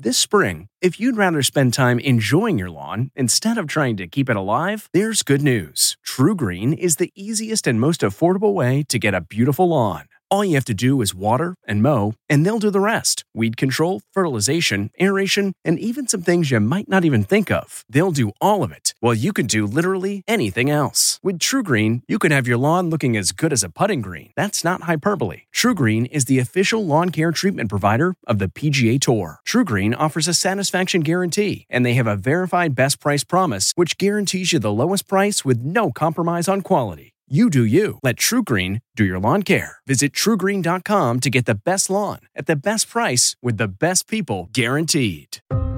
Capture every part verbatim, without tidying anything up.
This spring, if you'd rather spend time enjoying your lawn instead of trying to keep it alive, there's good news. TruGreen is the easiest and most affordable way to get a beautiful lawn. All you have to do is water and mow, and they'll do the rest. Weed control, fertilization, aeration, and even some things you might not even think of. They'll do all of it, while you can do literally anything else. With TruGreen, you can have your lawn looking as good as a putting green. That's not hyperbole. TruGreen is the official lawn care treatment provider of the P G A Tour. TruGreen offers a satisfaction guarantee, and they have a verified best price promise, which guarantees you the lowest price with no compromise on quality. You do you. Let TruGreen do your lawn care. Visit True Green dot com to get the best lawn at the best price with the best people guaranteed.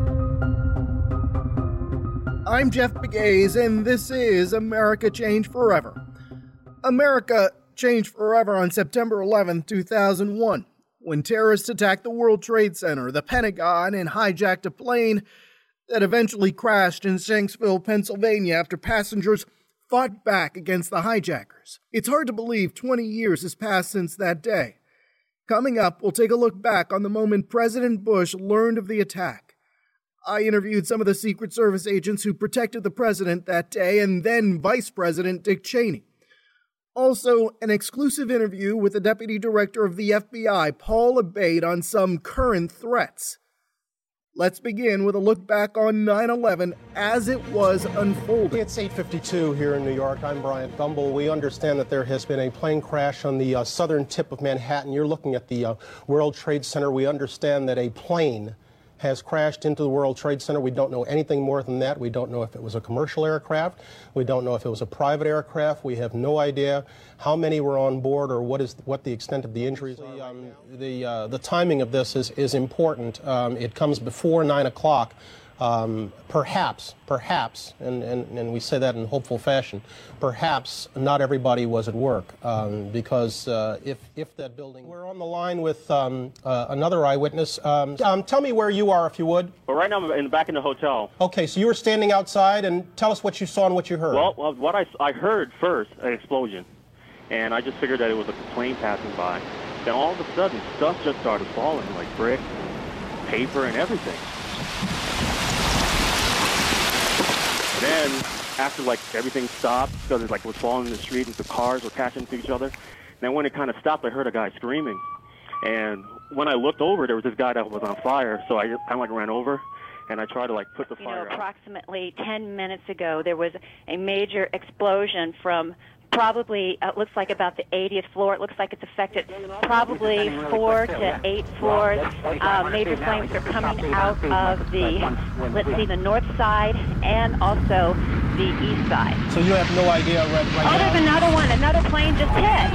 I'm Jeff Begaze, and this is America Changed Forever. America changed forever on September eleventh, two thousand one, when terrorists attacked the World Trade Center, the Pentagon, and hijacked a plane that eventually crashed in Shanksville, Pennsylvania, after passengers fought back against the hijackers. It's hard to believe twenty years has passed since that day. Coming up, we'll take a look back on the moment President Bush learned of the attack. I interviewed some of the Secret Service agents who protected the president that day, and then Vice President Dick Cheney. Also, an exclusive interview with the Deputy Director of the F B I, Paul Abbate, on some current threats. Let's begin with a look back on nine eleven as it was unfolding. It's eight fifty-two here in New York. I'm Bryant Gumbel. We understand that there has been a plane crash on the uh, southern tip of Manhattan. You're looking at the uh, World Trade Center. We understand that a plane has crashed into the World Trade Center. We don't know anything more than that. We don't know if it was a commercial aircraft. We don't know if it was a private aircraft. We have no idea how many were on board or what is what the extent of the injuries are. Um, the uh, the timing of this is is important. Um, it comes before nine o'clock. Um, perhaps, perhaps, and, and, and we say that in hopeful fashion, perhaps not everybody was at work, um, because uh, if, if that building... We're on the line with um, uh, another eyewitness. Um, um, tell me where you are, if you would. Well, right now I'm in, back in the hotel. Okay, so you were standing outside, and tell us what you saw and what you heard. Well, well what I, I heard first, an explosion, and I just figured that it was a plane passing by. Then all of a sudden, stuff just started falling, like bricks and paper and everything. Then, after like everything stopped, because it like was falling in the street and the cars were crashing into each other, then when it kind of stopped, I heard a guy screaming. And when I looked over, there was this guy that was on fire, so I kind of like ran over, and I tried to like put the you fire know, out. Approximately ten minutes ago, there was a major explosion from probably, uh, it looks like about the eightieth floor. It looks like it's affected probably four to eight floors. Uh, major flames are coming out of the, let's see, the north side and also the east side. So you have no idea right, right oh, now? There's another one. Another plane just hit.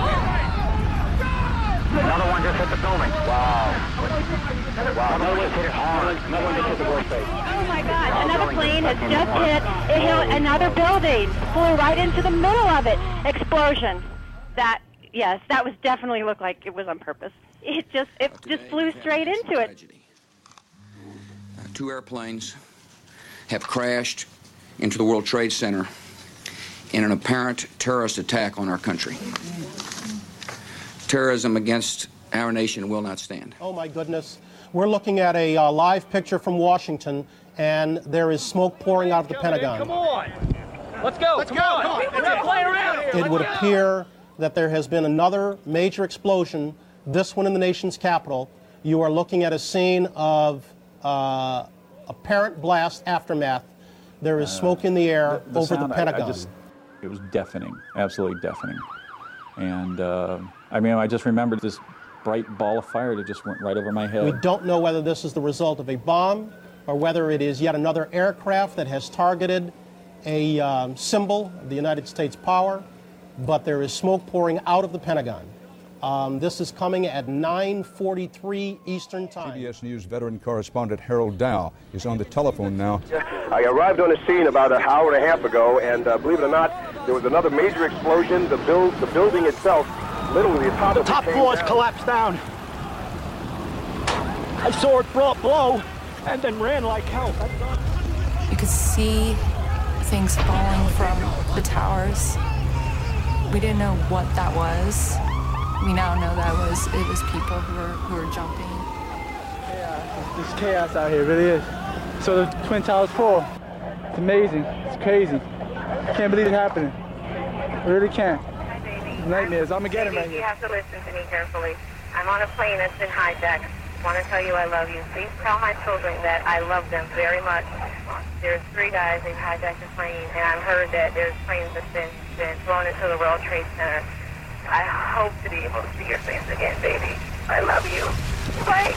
Another one just hit the building. Wow. Wow. Another one hit it hard. Another one just hit the world face. Oh my God. Another plane has just hit. It hit another building. Flew right into the middle of it. Explosion. That, yes, that was definitely looked like it was on purpose. It just, it just flew straight into it. Uh, two airplanes have crashed into the World Trade Center in an apparent terrorist attack on our country. Terrorism against our nation will not stand. Oh, my goodness. We're looking at a uh, live picture from Washington, and there is smoke pouring out of the Pentagon. Come on. Let's go. Let's come go. On. Come on. We're not playing around here. It would appear that there has been another major explosion, this one in the nation's capital. You are looking at a scene of uh, apparent blast aftermath. There is smoke in the air the, the over sound, the Pentagon. I, I just, it was deafening, absolutely deafening. And, uh, I mean, I just remembered this bright ball of fire that just went right over my head. We don't know whether this is the result of a bomb or whether it is yet another aircraft that has targeted a um, symbol of the United States power, but there is smoke pouring out of the Pentagon. Um, this is coming at nine forty-three Eastern Time. C B S News veteran correspondent Harold Dow is on the telephone now. I arrived on the scene about an hour and a half ago, and uh, believe it or not, there was another major explosion. The, build, the building itself, literally the top the of it top came floors down. collapsed down. I saw it blow, blow and then ran like hell. You could see things falling from the towers. We didn't know what that was. We now know that was it was people who were who were jumping. Yeah. There's chaos out here, it really is. So the Twin Towers fall. It's amazing. It's crazy. Can't believe it happening. I really can't. It's nightmares. Armageddon right here. You have to listen to me carefully. I'm on a plane that's been hijacked. I want to tell you I love you. Please tell my children that I love them very much. There's three guys, they've hijacked the plane, and I've heard that there's planes that's been, been flown into the World Trade Center. I hope to be able to see your face again, baby. I love you. Bye.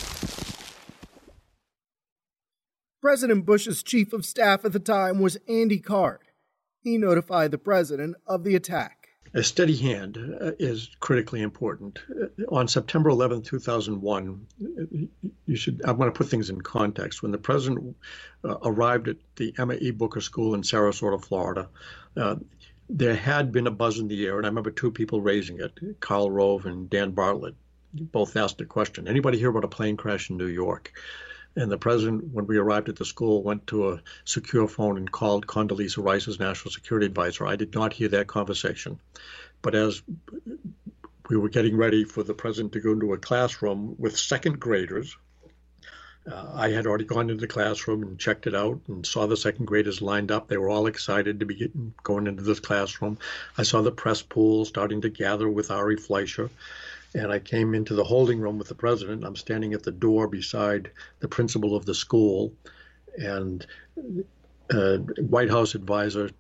President Bush's chief of staff at the time was Andy Card. He notified the president of the attack. A steady hand uh, is critically important. Uh, on September eleventh, two thousand one, you should, I want to put things in context. When the president uh, arrived at the Emma E. Booker School in Sarasota, Florida, uh, there had been a buzz in the air, and I remember two people raising it, Karl Rove and Dan Bartlett. Both asked a question. Anybody hear about a plane crash in New York? And the president, when we arrived at the school, went to a secure phone and called Condoleezza Rice's national security advisor. I did not hear that conversation. But as we were getting ready for the president to go into a classroom with second graders, uh, I had already gone into the classroom and checked it out and saw the second graders lined up. They were all excited to be getting, going into this classroom. I saw the press pool starting to gather with Ari Fleischer. And I came into the holding room with the president. I'm standing at the door beside the principal of the school, and a White House advisor,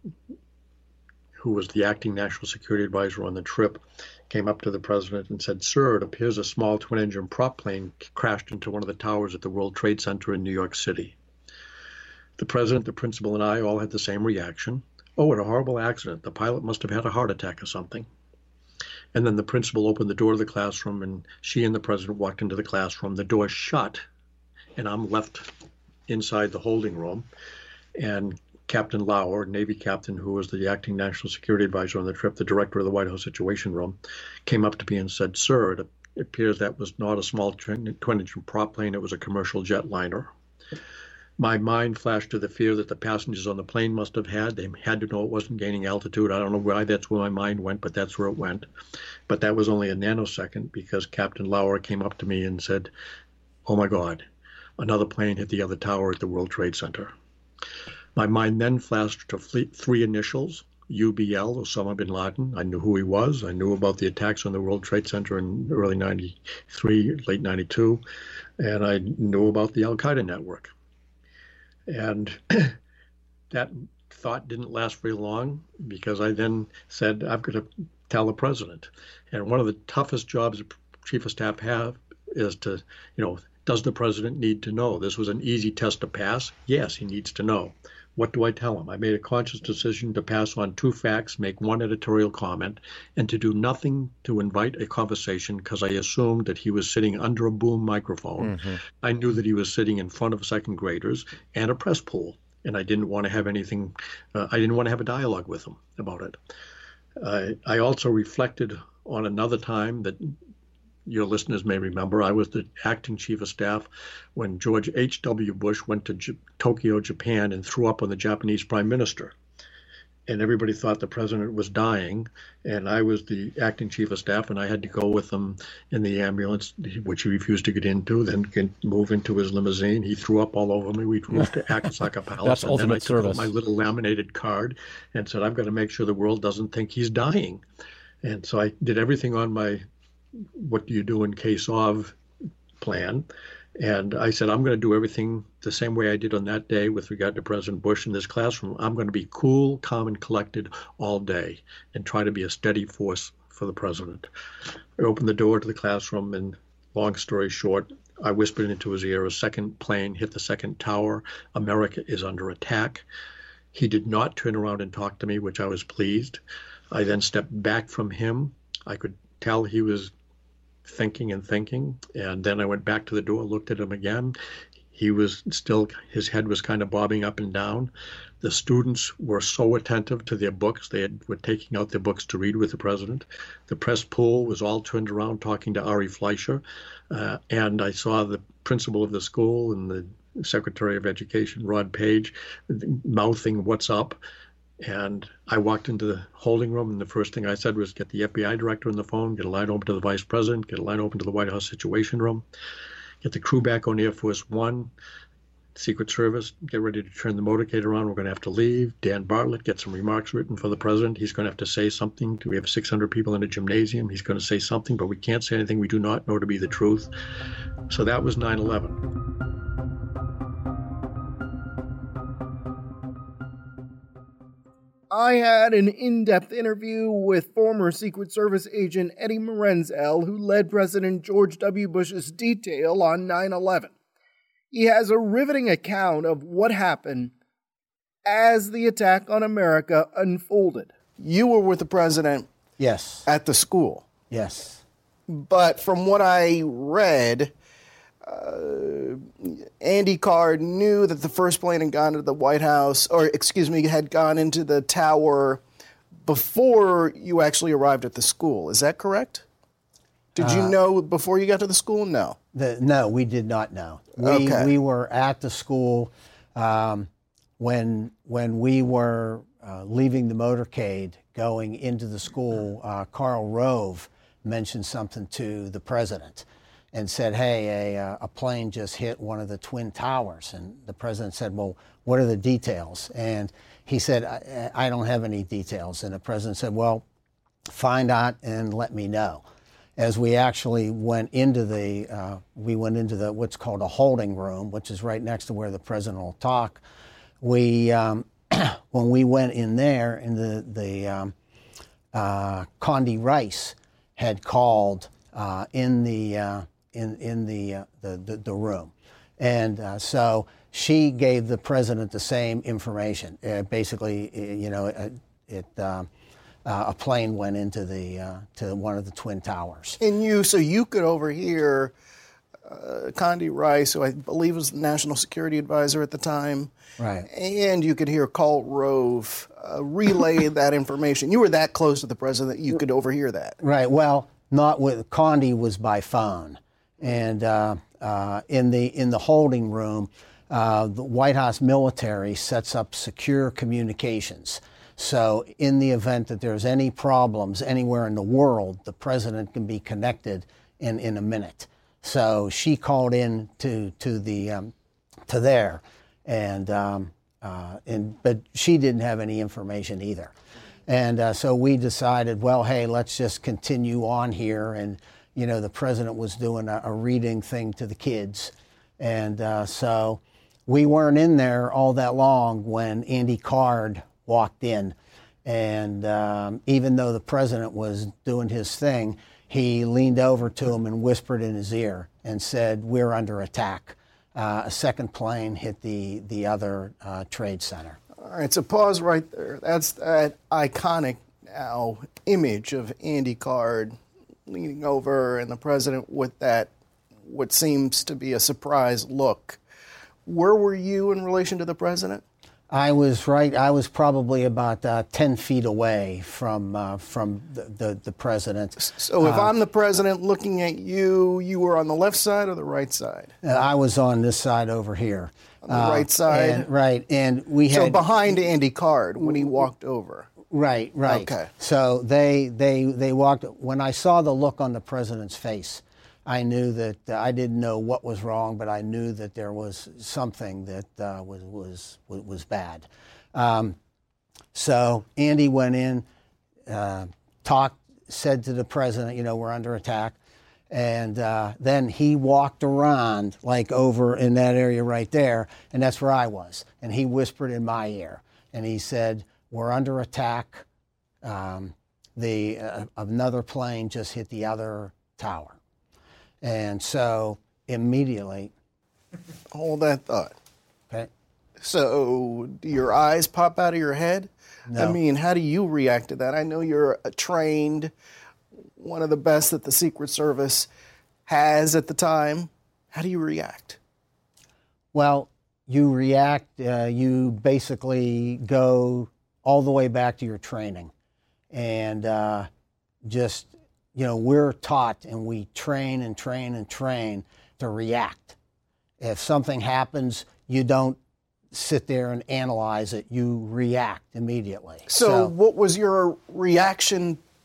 who was the acting national security advisor on the trip, came up to the president and said, "Sir, it appears a small twin-engine prop plane crashed into one of the towers at the World Trade Center in New York City." The president, the principal, and I all had the same reaction. "Oh, what a horrible accident. The pilot must have had a heart attack or something." And then the principal opened the door of the classroom, and she and the president walked into the classroom. The door shut, and I'm left inside the holding room. And Captain Lauer, Navy captain, who was the acting national security advisor on the trip, the director of the White House Situation Room, came up to me and said, "Sir, it appears that was not a small twin-engine prop plane. It was a commercial jetliner." My mind flashed to the fear that the passengers on the plane must have had. They had to know it wasn't gaining altitude. I don't know why that's where my mind went, but that's where it went. But that was only a nanosecond, because Captain Lauer came up to me and said, "Oh my God, another plane hit the other tower at the World Trade Center." My mind then flashed to three initials, U B L, Osama bin Laden. I knew who he was. I knew about the attacks on the World Trade Center in early ninety-three, late ninety-two, and I knew about the Al-Qaeda network. And that thought didn't last very long, because I then said, I've got to tell the president. And one of the toughest jobs a chief of staff have is to, you know, does the president need to know? This was an easy test to pass. Yes, he needs to know. What do I tell him? I made a conscious decision to pass on two facts, make one editorial comment, and to do nothing to invite a conversation, because I assumed that he was sitting under a boom microphone. Mm-hmm. I knew that he was sitting in front of second graders and a press pool, and I didn't want to have anything, uh, I didn't want to have a dialogue with him about it. Uh, I also reflected on another time that your listeners may remember. I was the acting chief of staff when George H W Bush went to J- Tokyo, Japan, and threw up on the Japanese prime minister. And everybody thought the president was dying, and I was the acting chief of staff, and I had to go with him in the ambulance, which he refused to get into, then get, move into his limousine. He threw up all over me. We drove to Akasaka Palace. That's and ultimate then I service. took out my little laminated card and said, I've got to make sure the world doesn't think he's dying. And so I did everything on my what do you do in case of plan. And I said, I'm going to do everything the same way I did on that day with regard to President Bush in this classroom. I'm going to be cool, calm, and collected all day and try to be a steady force for the president. I opened the door to the classroom, and long story short, I whispered into his ear, a second plane hit the second tower. America is under attack. He did not turn around and talk to me, which I was pleased. I then stepped back from him. I could tell he was thinking and thinking. And then I went back to the door, looked at him again. He was still, his head was kind of bobbing up and down. The students were so attentive to their books. They had, were taking out their books to read with the president. The press pool was all turned around talking to Ari Fleischer. Uh, and I saw the principal of the school and the Secretary of Education, Rod Page, mouthing, "What's up?" And I walked into the holding room, and the first thing I said was, get the F B I director on the phone, get a line open to the vice president, get a line open to the White House Situation Room. get the crew back on Air Force One. Secret Service, get ready to turn the motorcade around. We're going to have to leave. Dan Bartlett, get some remarks written for the president. He's going to have to say something. We have six hundred people in a gymnasium. He's going to say something, but we can't say anything we do not know to be the truth. So that was nine eleven. I had an in-depth interview with former Secret Service agent Eddie Marenzel, who led President George W. Bush's detail on nine eleven. He has a riveting account of what happened as the attack on America unfolded. You were with the president. Yes. At the school. Yes. But from what I read, uh, Andy Card knew that the first plane had gone to the White House, or excuse me, had gone into the tower before you actually arrived at the school. Is that correct? Did you uh, know before you got to the school? No. The, no, we did not know. We, okay. we were at the school um, when when we were uh, leaving the motorcade, going into the school. Uh, Karl Rove mentioned something to the president and said, hey, a, a plane just hit one of the Twin Towers. And the president said, well, what are the details? And he said, I, I don't have any details. And the president said, well, find out and let me know. As we actually went into the, uh, we went into the what's called a holding room, which is right next to where the president will talk. We, um, when we went in there, and the the um, uh, Condi Rice had called uh, in the uh, in in the, uh, the the the room, and uh, so she gave the president the same information. Uh, basically, you know, it. it um, Uh, a plane went into the uh, to one of the Twin Towers. And you, so you could overhear uh, Condi Rice, who I believe was the National Security Advisor at the time, right? And you could hear Karl Rove uh, relay that information. You were that close to the president that you could overhear that, right? Well, not with Condi was by phone, and uh, uh, in the in the holding room, uh, the White House military sets up secure communications. So in the event that there's any problems anywhere in the world, the president can be connected in, in a minute. So she called in to to the um, to there, and um, uh, and but she didn't have any information either, and uh, so we decided, well, hey, let's just continue on here. And you know, the president was doing a, a reading thing to the kids, and uh, so we weren't in there all that long when Andy Card walked in, and um, even though the president was doing his thing, he leaned over to him and whispered in his ear and said, we're under attack. Uh, a second plane hit the, the other uh, trade center. All right, so pause right there. That's that iconic now image of Andy Card leaning over and the president with that, what seems to be a surprised look. Where were you in relation to the president? I was right. I was probably about uh, ten feet away from uh, from the, the, the president. So if uh, I'm the president looking at you, you were on the left side or the right side? Uh, I was on this side over here. On the uh, right side? And, right. And we had... So behind Andy Card when he walked over? Right, right. Okay. So they, they, they walked... When I saw the look on the president's face, I knew that uh, I didn't know what was wrong, but I knew that there was something that uh, was was was bad. Um, so Andy went in, uh, talked, said to the president, you know, we're under attack, and uh, then he walked around like over in that area right there, and that's where I was, and he whispered in my ear, and he said, we're under attack. Um, the uh, another plane just hit the other tower. And so immediately... Hold that thought. Okay. So do your eyes pop out of your head? No. I mean, how do you react to that? I know you're a trained, one of the best that the Secret Service has at the time. How do you react? Well, you react, uh, you basically go all the way back to your training. And uh, just... You know, we're taught and we train and train and train to react. If something happens, you don't sit there and analyze it. You react immediately. So, so what was your reaction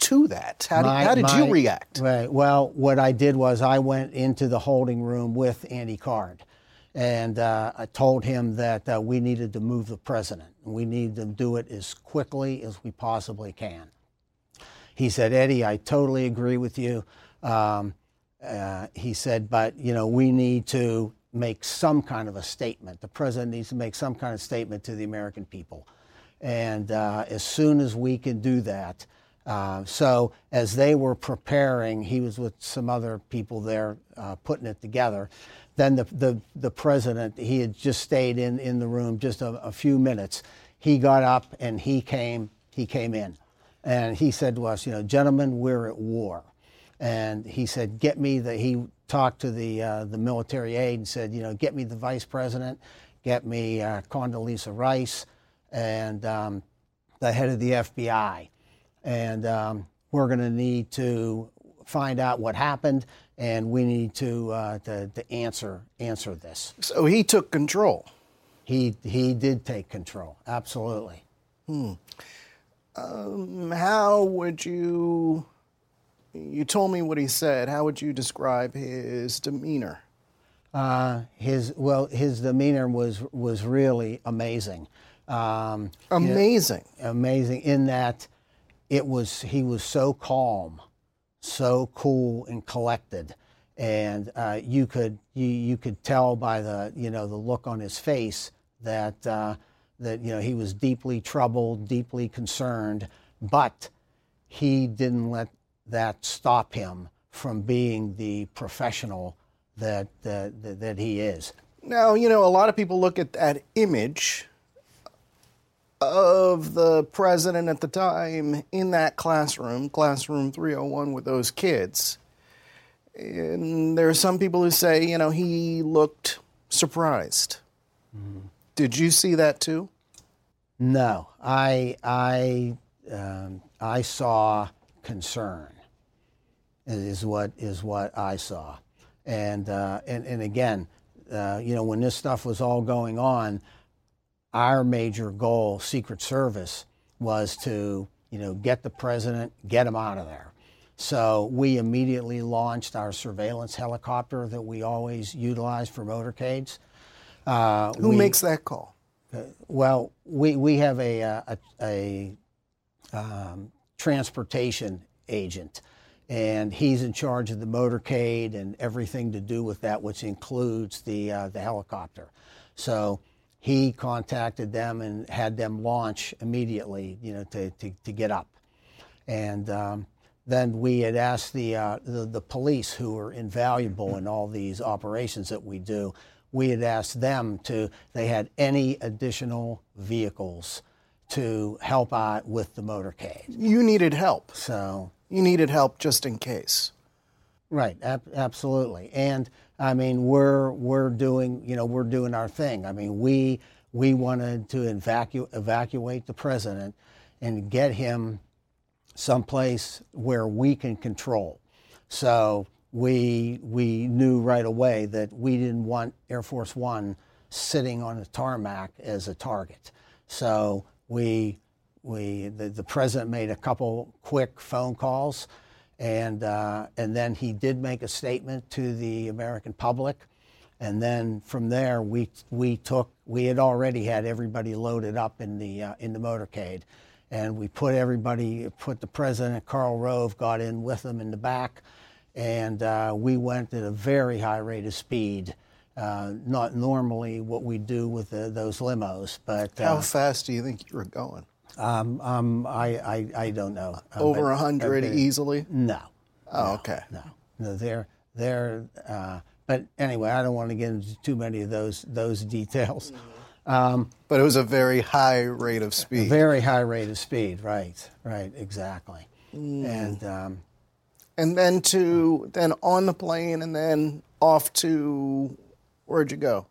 to that? How did, My- how did my- you react? Right. Well, what I did was I went into the holding room with Andy Card, and uh, I told him that uh, we needed to move the president. We need to do it as quickly as we possibly can. He said, Eddie, I totally agree with you. Um, uh, he said, but, you know, we need to make some kind of a statement. The president needs to make some kind of statement to the American people. And uh, as soon as we can do that, uh, so as they were preparing, he was with some other people there uh, putting it together. Then the, the, the president, he had just stayed in, in the room just a, a few minutes. He got up and he came, he came in. And he said to us, you know, gentlemen, we're at war. And he said, get me the, he talked to the, uh, the military aide and said, you know, get me the vice president, get me uh, Condoleezza Rice, and um, the head of the F B I. And um, we're going to need to find out what happened, and we need to, uh, to, to answer, answer this. So he took control. He, he did take control, absolutely. Hmm. Um, how would you, you told me what he said, how would you describe his demeanor? Uh, his, well, his demeanor was, was really amazing. Um, Amazing. You know, amazing in that it was, he was so calm, so cool and collected. And uh, you could, you, you could tell by the, you know, the look on his face that, uh, that, you know, he was deeply troubled, deeply concerned, but he didn't let that stop him from being the professional that, that, that, that he is. Now, you know, a lot of people look at that image of the president at the time in that classroom, classroom three oh one with those kids. And there are some people who say, you know, he looked surprised. Mm. Did you see that too? No, I, I, um, I saw concern is what, is what I saw. And, uh, and, and again, uh, you know, when this stuff was all going on, our major goal, Secret Service, was to, you know, get the president, get him out of there. So we immediately launched our surveillance helicopter that we always utilize for motorcades. Uh, Who we, makes that call? Uh, well, we, we have a, a, a um, transportation agent, and he's in charge of the motorcade and everything to do with that, which includes the, uh, the helicopter. So he contacted them and had them launch immediately, you know, to, to, to get up. And um, then we had asked the, uh, the, the police, who are invaluable in all these operations that we do, we had asked them to, they had any additional vehicles to help out with the motorcade. You needed help. So. You needed help just in case. Right, ab- absolutely. And I mean, we're, we're doing, you know, we're doing our thing. I mean, we, we wanted to evacu- evacuate the president and get him someplace where we can control. So we, we knew right away that we didn't want Air Force One sitting on the tarmac as a target. So we, we the, the president made a couple quick phone calls, and, uh, and then he did make a statement to the American public. And then from there, we, we took, we had already had everybody loaded up in the, uh, in the motorcade. And we put everybody, put the president, Karl Rove, got in with them in the back. And uh, we went at a very high rate of speed, uh, not normally what we do with the, those limos. But uh, how fast do you think you were going? Um, um, I, I, I don't know. Over a hundred easily? No. Oh, no, okay. No, no, they're they're. Uh, but anyway, I don't want to get into too many of those those details. Um, but it was a very high rate of speed. A very high rate of speed, right? Right, exactly. Mm. And um, and then to then on the plane, and then off to where'd you go?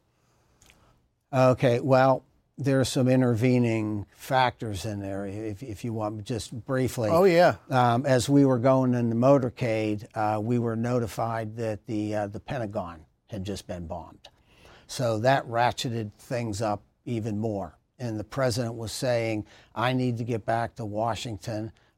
Okay, well, there are some intervening factors in there, if, if you want, just briefly. Oh, yeah. Um, as we were going in the motorcade, uh, we were notified that the, uh, the Pentagon had just been bombed. So that ratcheted things up even more. And the president was saying, I need to get back to Washington.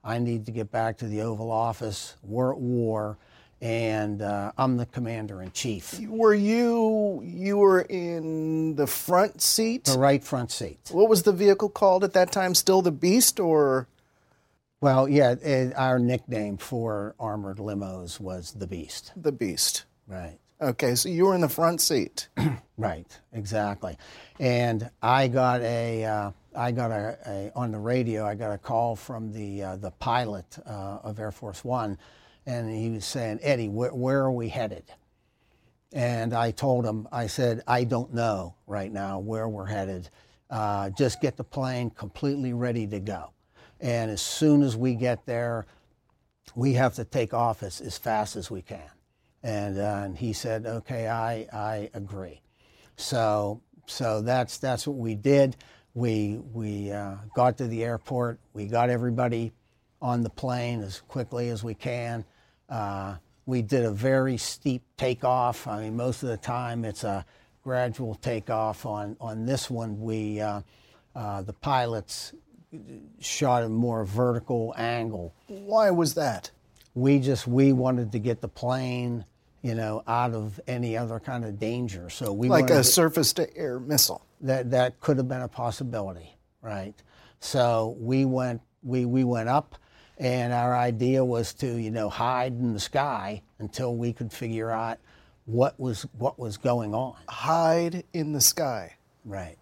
I need to get back to the Oval Office. We're at war, and uh, I'm the commander-in-chief. Were you, you were in the front seat? The right front seat. What was the vehicle called at that time? Still the Beast, or? Well, yeah, it, our nickname for armored limos was the Beast. The Beast. Right. Okay, so you were in the front seat. Right, exactly. And I got a, uh, I got a, a, on the radio, I got a call from the uh, the pilot uh, of Air Force One, and he was saying, Eddie, wh- where are we headed? And I told him, I said, I don't know right now where we're headed. Uh, just get the plane completely ready to go. And as soon as we get there, we have to take off as, as fast as we can. And, uh, and he said, okay, I, I agree. So so that's that's what we did. We, we uh, got to the airport. We got everybody on the plane as quickly as we can. Uh, we did a very steep takeoff. I mean, most of the time it's a gradual takeoff. On, on this one, we uh, uh, the pilots shot a more vertical angle. Why was that? We just, we wanted to get the plane, you know, out of any other kind of danger. So we like a to, surface-to-air missile. That that could have been a possibility, right? So we went we we went up, and our idea was to, you know, hide in the sky until we could figure out what was what was going on. Hide in the sky. Right.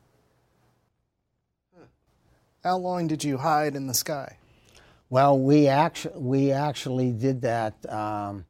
How long did you hide in the sky? Well, we actually we actually did that. Um,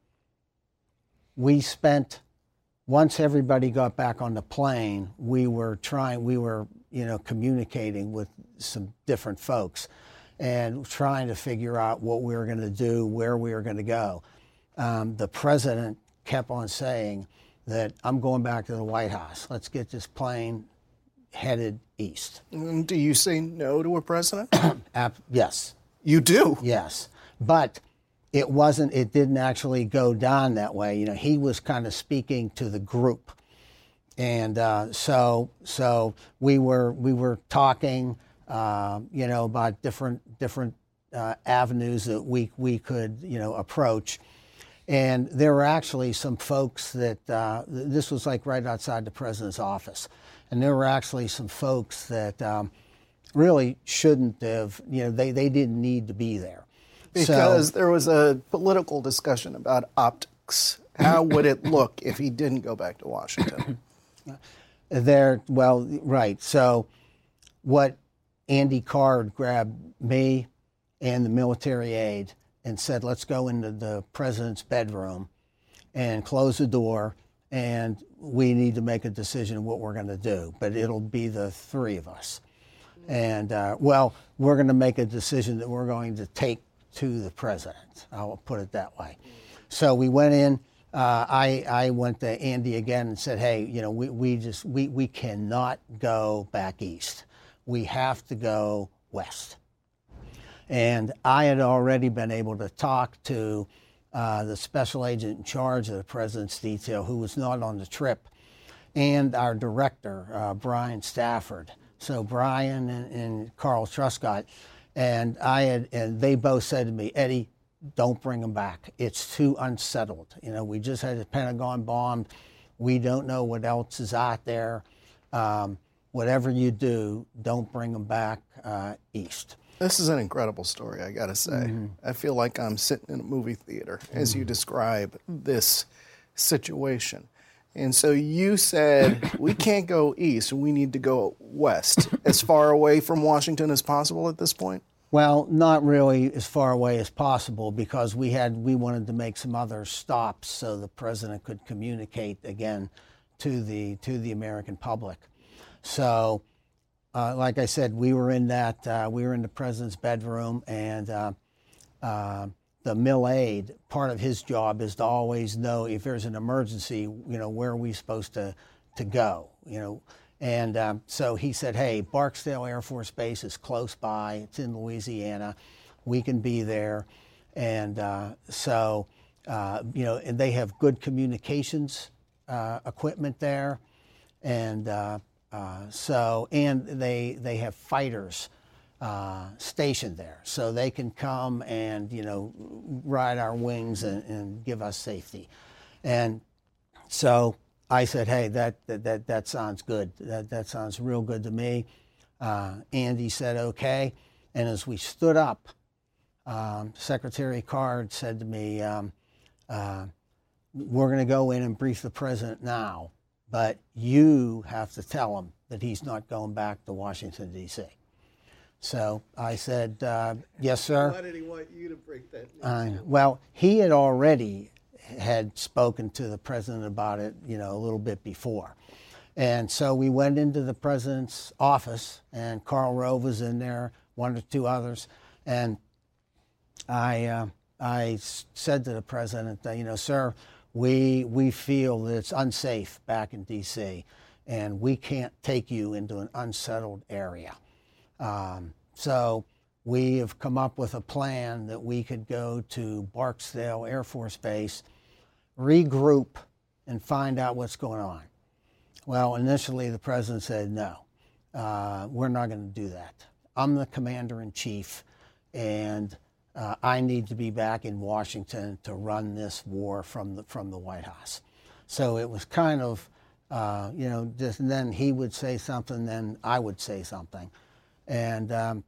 we spent. Once everybody got back on the plane, we were trying, we were, you know, communicating with some different folks and trying to figure out what we were going to do, where we were going to go. Um, the president kept on saying that I'm going back to the White House. Let's get this plane headed east. And do you say no to a president? Ap- yes. You do? Yes. But it wasn't, it didn't actually go down that way. You know, he was kind of speaking to the group. And uh, so so we were we were talking, uh, you know, about different different uh, avenues that we we could, you know, approach. And there were actually some folks that, uh, this was like right outside the president's office. And there were actually some folks that um, really shouldn't have, you know, they, they didn't need to be there. Because so, there was a political discussion about optics. How would it look if he didn't go back to Washington? There, well, right. So what Andy Card grabbed me and the military aide and said, let's go into the president's bedroom and close the door, and we need to make a decision of what we're going to do. But it'll be the three of us. And, uh, well, we're going to make a decision that we're going to take to the president. I'll put it that way. So we went in. Uh, I I went to Andy again and said, hey, you know, we, we just we, we cannot go back east. We have to go west. And I had already been able to talk to uh, the special agent in charge of the president's detail, who was not on the trip, and our director, uh, Brian Stafford. So Brian and, and Carl Truscott. And I had, and they both said to me, Eddie, don't bring them back. It's too unsettled. You know, we just had the Pentagon bombed. We don't know what else is out there. Um, whatever you do, don't bring them back uh, east. This is an incredible story, I got to say. Mm-hmm. I feel like I'm sitting in a movie theater mm-hmm. as you describe this situation. And so you said, we can't go east, we need to go west, as far away from Washington as possible at this point? Well, not really as far away as possible, because we had we wanted to make some other stops so the president could communicate again to the to the American public. So, uh, like I said, we were in that uh, we were in the president's bedroom, and uh, uh, the mill aide, part of his job is to always know if there's an emergency, you know, where are we supposed to, to go, you know. And um, so he said, hey, Barksdale Air Force Base is close by. It's in Louisiana. We can be there. And uh, so, uh, you know, and they have good communications uh, equipment there. And uh, uh, so, and they, they have fighters uh, stationed there, so they can come and, you know, ride our wings and, and give us safety. And so I said, hey, that that that, that sounds good. That that sounds real good to me. Uh, Andy said, okay. And as we stood up, um, Secretary Card said to me, um, uh, we're going to go in and brief the president now, but you have to tell him that he's not going back to Washington, D C So I said, uh, yes, sir. Why did he want you to break that news? Uh, well, he had already had spoken to the president about it, you know, a little bit before. And so we went into the president's office, and Karl Rove was in there, one or two others, and I uh, I said to the president, that, you know, sir, we we feel that it's unsafe back in D C, and we can't take you into an unsettled area. Um, so we have come up with a plan that we could go to Barksdale Air Force Base, regroup, and find out what's going on. Well, initially the president said, no, uh, we're not going to do that. I'm the commander-in-chief, and uh, I need to be back in Washington to run this war from the, from the White House. So it was kind of, uh, you know, just, and then he would say something, then I would say something. And um,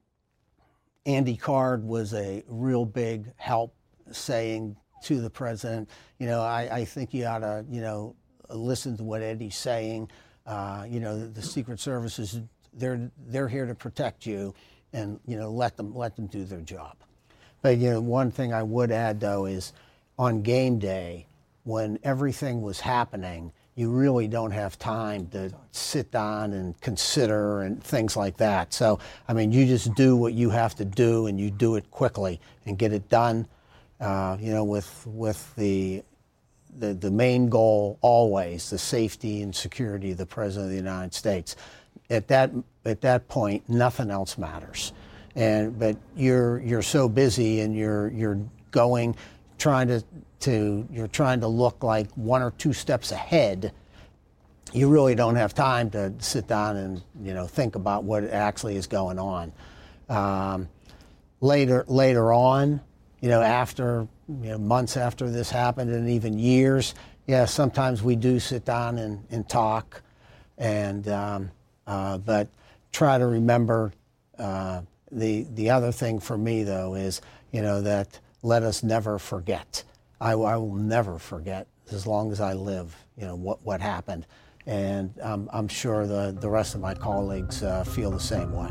Andy Card was a real big help, saying to the president, you know, I, I think you ought to, you know, listen to what Eddie's saying. Uh, you know, the, the Secret Service is, they're they're here to protect you, and, you know, let them let them do their job. But, you know, one thing I would add, though, is on game day, when everything was happening, you really don't have time to sit down and consider and things like that. So, I mean, you just do what you have to do, and you do it quickly and get it done, uh, you know, with with the, the the main goal always, the safety and security of the President of the United States. At that at that point, nothing else matters. And but you're you're so busy, and you're you're going, trying to to you're trying to look like one or two steps ahead. You really don't have time to sit down and, you know, think about what actually is going on. Um, later later on, you know, after, you know, months after this happened, and even years, yeah, sometimes we do sit down and, and talk, and um, uh, but try to remember. Uh, the the other thing for me, though, is, you know, that let us never forget. I, I will never forget, as long as I live, you know, what what happened, and um, I'm sure the the rest of my colleagues uh, feel the same way.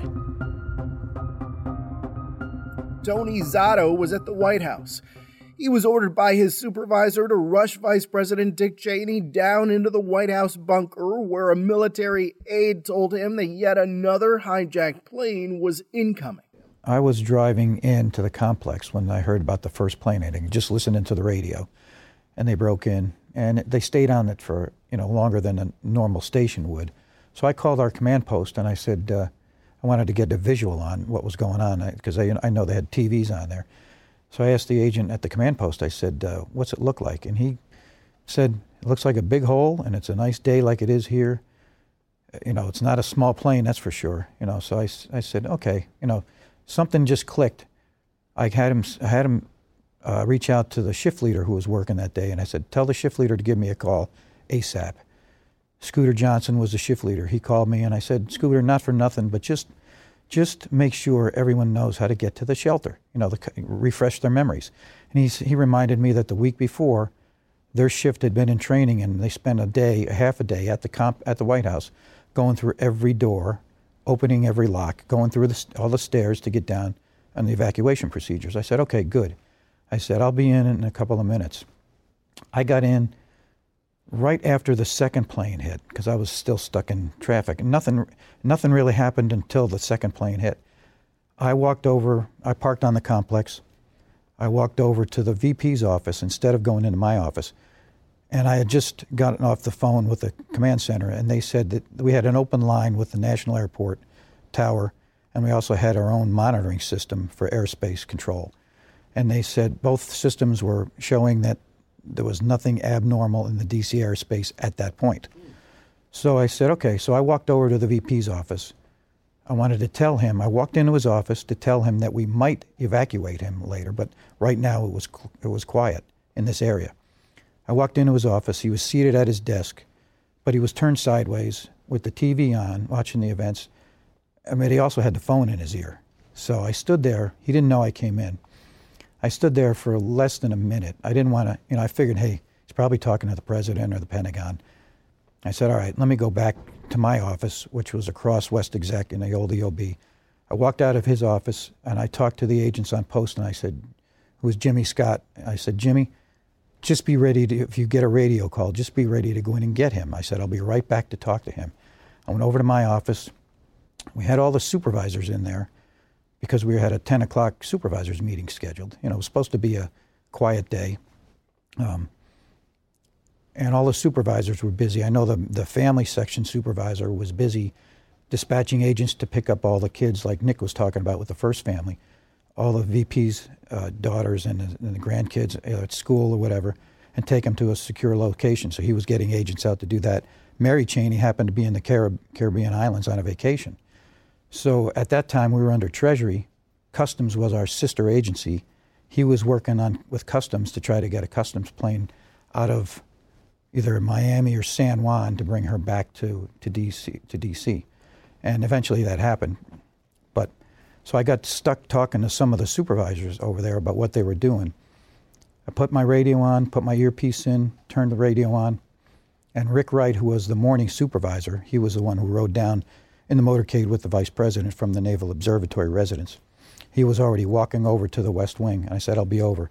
Tony Zotto was at the White House. He was ordered by his supervisor to rush Vice President Dick Cheney down into the White House bunker, where a military aide told him that yet another hijacked plane was incoming. I was driving into the complex when I heard about the first plane hitting, just listening to the radio, and they broke in, and they stayed on it for, you know, longer than a normal station would. So I called our command post, and I said uh, I wanted to get a visual on what was going on, because I, I know they had T Vs on there. So I asked the agent at the command post, I said, uh, what's it look like? And he said, it looks like a big hole, and it's a nice day like it is here. You know, it's not a small plane, that's for sure. You know, so I, I said, okay, you know, something just clicked. I had him, I had him uh, reach out to the shift leader who was working that day, and I said, tell the shift leader to give me a call ASAP. Scooter Johnson was the shift leader. He called me, and I said, Scooter, not for nothing, but just just make sure everyone knows how to get to the shelter, you know, the, refresh their memories. And he's, he reminded me that the week before, their shift had been in training, and they spent a day, a half a day at the comp, at the White House, going through every door, opening every lock, going through the, all the stairs to get down on the evacuation procedures. I said, okay, good. I said, I'll be in in a couple of minutes. I got in right after the second plane hit, because I was still stuck in traffic. Nothing, nothing really happened until the second plane hit. I walked over, I parked on the complex. I walked over to the V P's office instead of going into my office. And I had just gotten off the phone with the command center, and they said that we had an open line with the National Airport Tower, and we also had our own monitoring system for airspace control. And they said both systems were showing that there was nothing abnormal in the D C airspace at that point. So I said, okay. So I walked over to the V P's office. I wanted to tell him, I walked into his office to tell him that we might evacuate him later, but right now it was it was quiet in this area. I walked into his office. He was seated at his desk, but he was turned sideways with the T V on, watching the events. I mean, he also had the phone in his ear. So I stood there. He didn't know I came in. I stood there for less than a minute. I didn't want to, you know, I figured, hey, he's probably talking to the president or the Pentagon. I said, all right, let me go back to my office, which was across West Exec in the old E O B. I walked out of his office, and I talked to the agents on post, and I said, who was Jimmy Scott. I said, Jimmy, just be ready to, if you get a radio call, just be ready to go in and get him. I said, I'll be right back to talk to him. I went over to my office. We had all the supervisors in there because we had a ten o'clock supervisors meeting scheduled. You know, it was supposed to be a quiet day. Um, and all the supervisors were busy. I know the, the family section supervisor was busy dispatching agents to pick up all the kids like Nick was talking about with the first family, all the V P's uh, daughters and the, and the grandkids at school or whatever, and take them to a secure location. So he was getting agents out to do that. Mary Cheney happened to be in the Carib- Caribbean islands on a vacation. So at that time, we were under Treasury. Customs was our sister agency. He was working on with Customs to try to get a Customs plane out of either Miami or San Juan to bring her back to, to D C to D C. And eventually that happened. But so I got stuck talking to some of the supervisors over there about what they were doing. I put my radio on, put my earpiece in, turned the radio on, and Rick Wright, who was the morning supervisor, he was the one who rode down in the motorcade with the vice president from the Naval Observatory residence. He was already walking over to the West Wing. I said, I'll be over.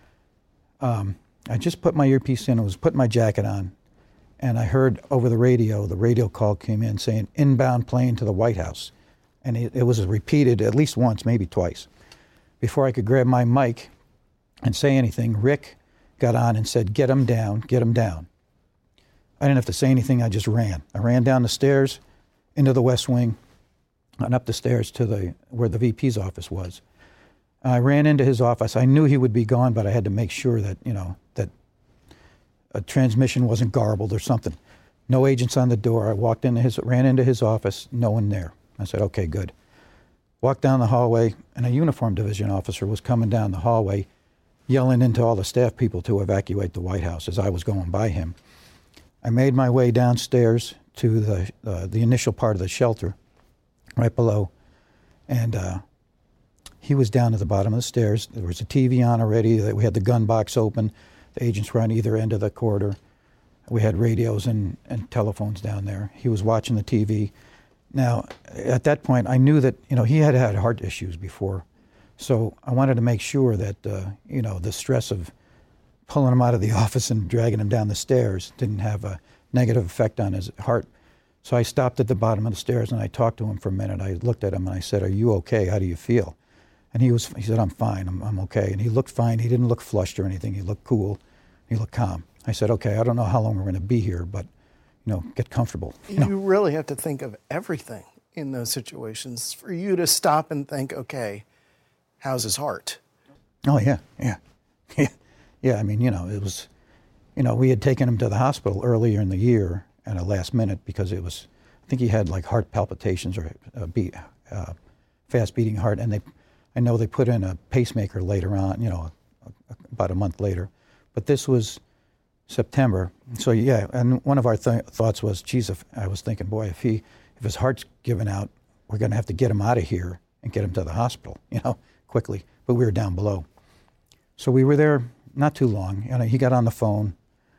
Um, I just put my earpiece in, I was putting my jacket on, and I heard over the radio, the radio call came in saying, inbound plane to the White House. And it, it was repeated at least once, maybe twice. Before I could grab my mic and say anything, Rick got on and said, get him down, get him down. I didn't have to say anything, I just ran. I ran down the stairs into the West Wing and up the stairs to the where the V P's office was. I ran into his office. I knew he would be gone, but I had to make sure that, you know, that a transmission wasn't garbled or something. No agents on the door. I walked into his, ran into his office, no one there. I said, okay, good. Walked down the hallway, and a uniformed division officer was coming down the hallway yelling into all the staff people to evacuate the White House as I was going by him. I made my way downstairs to the uh, the initial part of the shelter, right below, and uh, he was down at the bottom of the stairs. There was a T V on already. We had the gun box open. The agents were on either end of the corridor. We had radios and, and telephones down there. He was watching the T V. Now, at that point, I knew that, you know, he had had heart issues before, so I wanted to make sure that, uh, you know, the stress of pulling him out of the office and dragging him down the stairs didn't have a negative effect on his heart. So I stopped at the bottom of the stairs and I talked to him for a minute. I looked at him and I said, are you okay? How do you feel? And he was. He said, I'm fine. I'm, I'm okay. And he looked fine. He didn't look flushed or anything. He looked cool. He looked calm. I said, okay, I don't know how long we're going to be here, but, you know, get comfortable. You, you know? really have to think of everything in those situations for you to stop and think, okay, how's his heart? Oh, yeah, yeah, yeah. Yeah, I mean, you know, it was, you know, we had taken him to the hospital earlier in the year at a last minute because it was, I think he had like heart palpitations or a beat, uh, fast beating heart. And they, I know they put in a pacemaker later on, you know, about a month later. But this was September. So, yeah, and one of our th- thoughts was, geez, if, I was thinking, boy, if he, if his heart's given out, we're going to have to get him out of here and get him to the hospital, you know, quickly. But we were down below. So we were there not too long. You know, he got on the phone.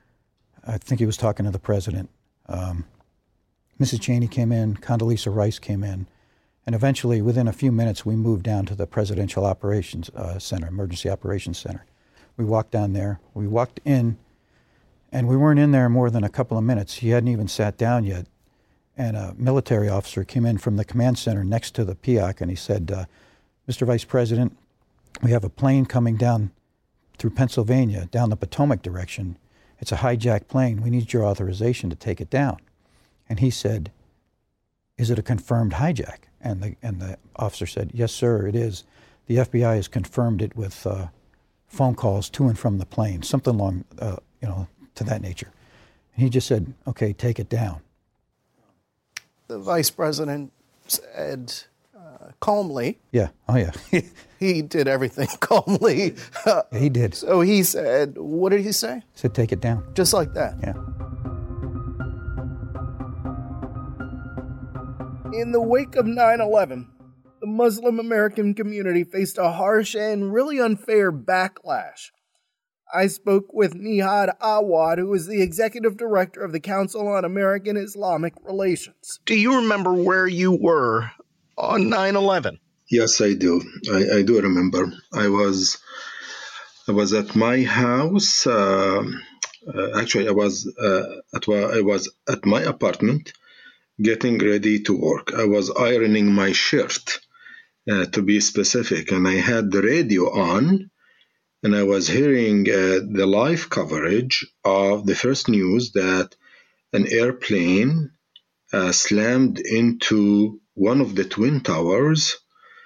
I think he was talking to the president. Um, Missus Cheney came in. Condoleezza Rice came in. And eventually, within a few minutes, we moved down to the Presidential Operations uh, Center, Emergency Operations Center. We walked down there. We walked in, and we weren't in there more than a couple of minutes. He hadn't even sat down yet. And a military officer came in from the command center next to the P O C, and he said, uh, Mister Vice President, we have a plane coming down through Pennsylvania, down the Potomac direction. It's a hijacked plane. We need your authorization to take it down. And he said, is it a confirmed hijack? And the and the officer said, yes, sir, it is. The F B I has confirmed it with uh, phone calls to and from the plane, something along, uh, you know, to that nature. And he just said, okay, take it down. The vice president said uh, calmly. Yeah. Oh, yeah. He did everything calmly. Yeah, he did. So he said, what did he say? He said, take it down. Just like that. Yeah. In the wake of nine eleven, the Muslim American community faced a harsh and really unfair backlash. I spoke with Nihad Awad, who is the executive director of the Council on American Islamic Relations. Do you remember where you were on nine eleven? Yes, I do. I, I do remember. I was I was at my house. Uh, uh, actually, I was uh, at I was at my apartment, getting ready to work. I was ironing my shirt, uh, to be specific, and I had the radio on, and I was hearing uh, the live coverage of the first news that an airplane uh, slammed into one of the Twin Towers.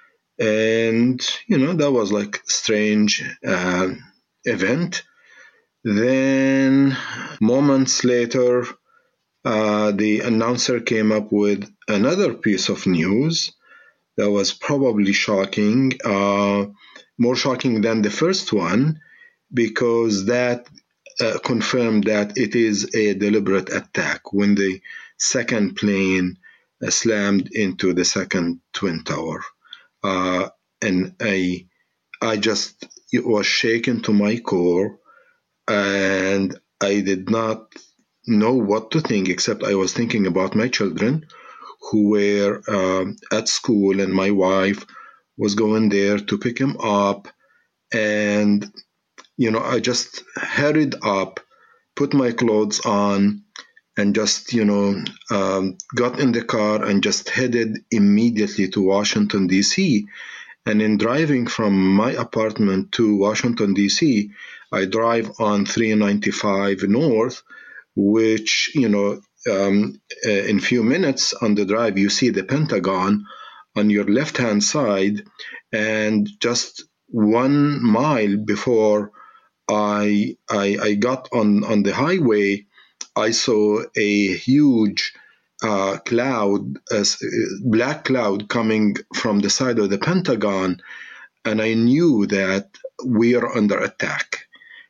And, you know, that was like a strange uh, event. Then moments later, uh, the announcer came up with another piece of news that was probably shocking, uh, more shocking than the first one, because that uh, confirmed that it is a deliberate attack when the second plane uh, slammed into the second Twin Tower. Uh, and I, I just it was shaken to my core, and I did not know what to think, except I was thinking about my children who were um, at school, and my wife was going there to pick him up. And, you know, I just hurried up, put my clothes on, and just, you know, um, got in the car and just headed immediately to Washington, D C. And in driving from my apartment to Washington, D C, I drive on three ninety-five North, which, you know, um, in a few minutes on the drive, you see the Pentagon on your left-hand side. And just one mile before I, I, I got on, on the highway, I saw a huge uh, cloud, a black cloud coming from the side of the Pentagon, and I knew that we are under attack.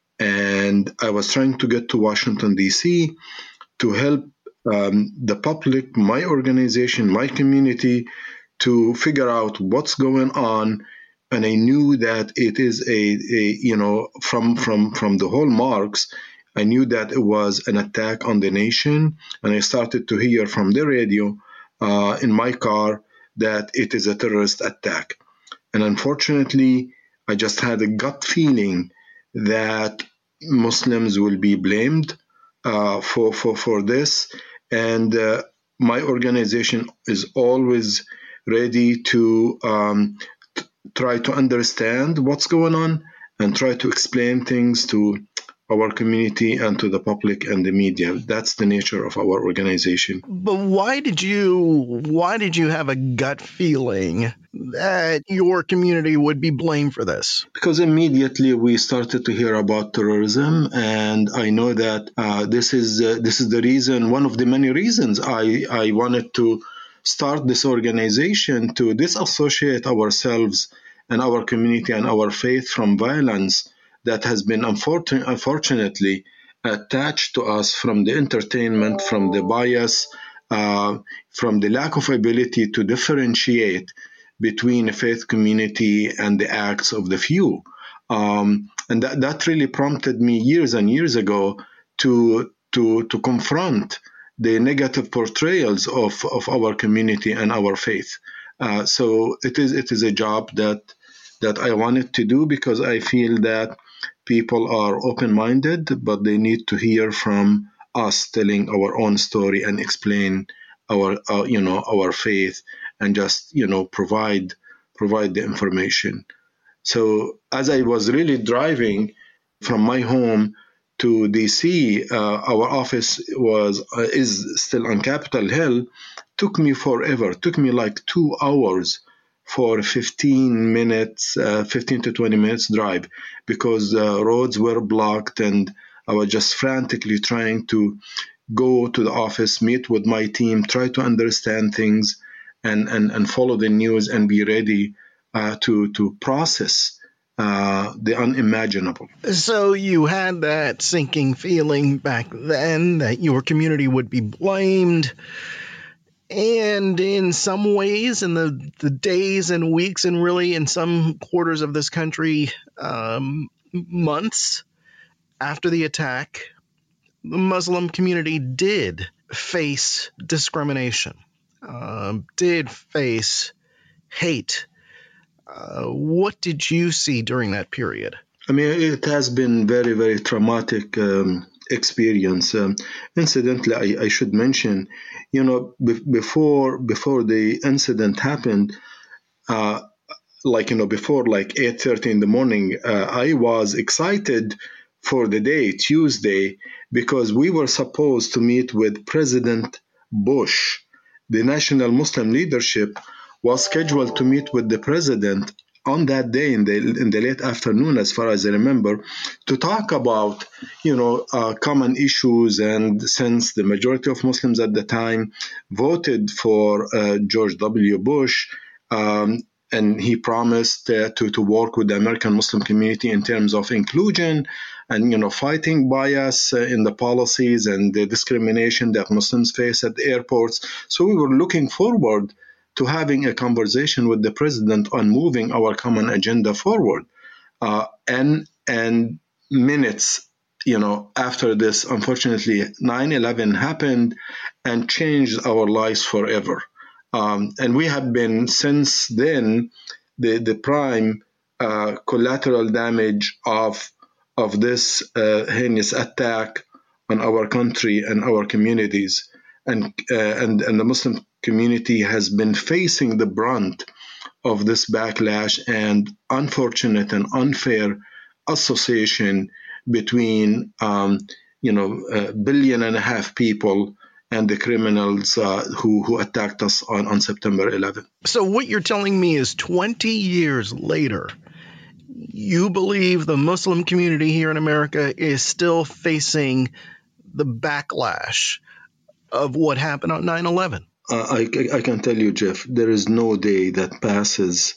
And I was trying to get to Washington, D C to help um, the public, my organization, my community, to figure out what's going on. And I knew that it is a, a you know, from, from, from the hallmarks, I knew that it was an attack on the nation, and I started to hear from the radio uh, in my car that it is a terrorist attack. And unfortunately, I just had a gut feeling that Muslims will be blamed uh, for, for, for this. And uh, my organization is always ready to um, t- try to understand what's going on and try to explain things to our community and to the public and the media. That's the nature of our organization. But why did you why did you have a gut feeling that your community would be blamed for this? Because immediately we started to hear about terrorism, and I know that uh, this is uh, this is the reason, one of the many reasons I, I wanted to start this organization, to disassociate ourselves and our community and our faith from violence that has been unfortunately, unfortunately attached to us from the entertainment, from the bias, uh, from the lack of ability to differentiate between a faith community and the acts of the few. Um, and that, that really prompted me years and years ago to, to, to confront the negative portrayals of, of our community and our faith. Uh, so it is it is a job that that I wanted to do, because I feel that people are open-minded, but they need to hear from us telling our own story and explain our, uh, you know, our faith, and just, you know, provide provide the information. So as I was really driving from my home to D C, uh, our office was uh, is still on Capitol Hill. Took me forever. Took me like two hours for fifteen minutes, uh, fifteen to twenty minutes drive, because uh, roads were blocked, and I was just frantically trying to go to the office, meet with my team, try to understand things. and, and, and follow the news and be ready uh, to, to process uh, the unimaginable. So you had that sinking feeling back then that your community would be blamed. And in some ways, in the, the days and weeks, and really in some quarters of this country, um, months after the attack, the Muslim community did face discrimination, uh, did face hate. Uh, what did you see during that period? I mean, it has been very, very traumatic um, experience. Um, incidentally, I, I should mention, you know, be- before before the incident happened, uh, like, you know, before like eight thirty in the morning, uh, I was excited for the day, Tuesday, because we were supposed to meet with President Bush. The national Muslim leadership was scheduled to meet with the president on that day in the in the late afternoon, as far as I remember, to talk about, you know, uh, common issues. And since the majority of Muslims at the time voted for uh, George W. Bush, um, and he promised uh, to to work with the American Muslim community in terms of inclusion and, you know, fighting bias uh, in the policies and the discrimination that Muslims face at the airports. So we were looking forward to having a conversation with the president on moving our common agenda forward. Uh, and and minutes, you know, after this, unfortunately, nine eleven happened and changed our lives forever. Um, and we have been, since then, the, the prime uh, collateral damage of, of this uh, heinous attack on our country and our communities. And, uh, and, and the Muslim community has been facing the brunt of this backlash and unfortunate and unfair association between, um, you know, a billion and a half people and the criminals uh, who, who attacked us on, on September eleventh. So what you're telling me is twenty years later, you believe the Muslim community here in America is still facing the backlash of what happened on nine eleven? Uh, I, I can tell you, Jeff, there is no day that passes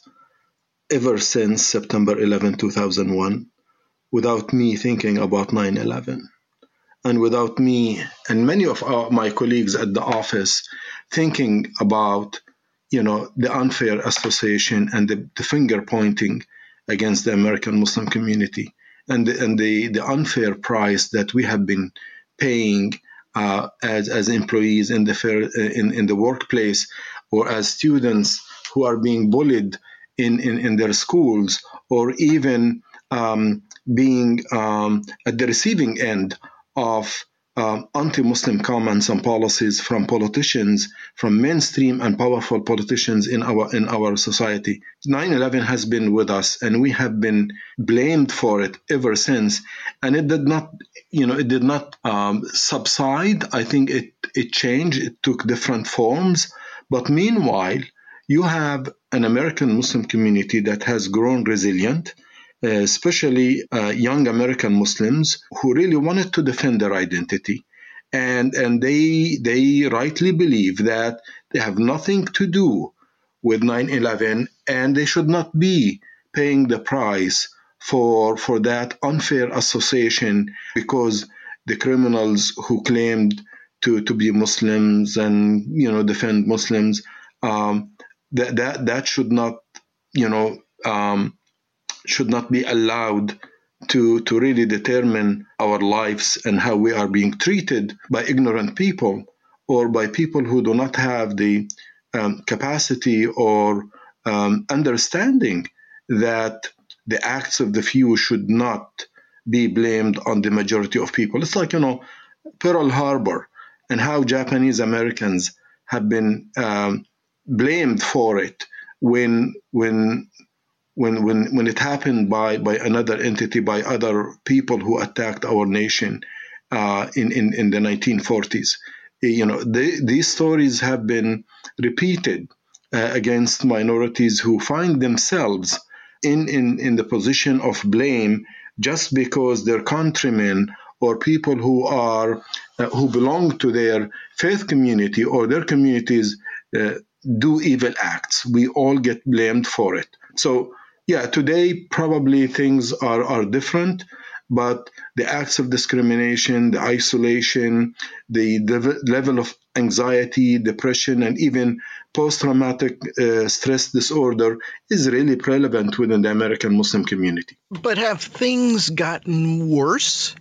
ever since September eleventh, two thousand one without me thinking about nine eleven. And without me and many of our, my colleagues at the office thinking about, you know, the unfair association and the, the finger pointing against the American Muslim community and the, and the, the unfair price that we have been paying uh, as as employees in the fair, in, in the workplace, or as students who are being bullied in, in, in their schools, or even um, being um, at the receiving end of um, anti-Muslim comments and policies from politicians, from mainstream and powerful politicians in our in our society. nine eleven has been with us, and we have been blamed for it ever since. And it did not, you know, it did not um, subside. I think it it changed. It took different forms. But meanwhile, you have an American Muslim community that has grown resilient, especially uh, young American Muslims who really wanted to defend their identity. And, and they, they rightly believe that they have nothing to do with nine eleven, and they should not be paying the price for, for that unfair association, because the criminals who claimed to, to be Muslims and, you know, defend Muslims, um, that, that, that should not, you know, um, should not be allowed to, to really determine our lives and how we are being treated by ignorant people, or by people who do not have the um, capacity or um, understanding that the acts of the few should not be blamed on the majority of people. It's like, you know, Pearl Harbor, and how Japanese Americans have been um, blamed for it when when When, when when it happened by, by another entity, by other people who attacked our nation uh, in, in, in the nineteen forties. You know, they, these stories have been repeated uh, against minorities who find themselves in, in, in the position of blame just because their countrymen or people who are uh, who belong to their faith community or their communities uh, do evil acts. We all get blamed for it. So, yeah, today probably things are, are different, but the acts of discrimination, the isolation, the, the level of anxiety, depression, and even post-traumatic uh, stress disorder is really prevalent within the American Muslim community. But have things gotten worse?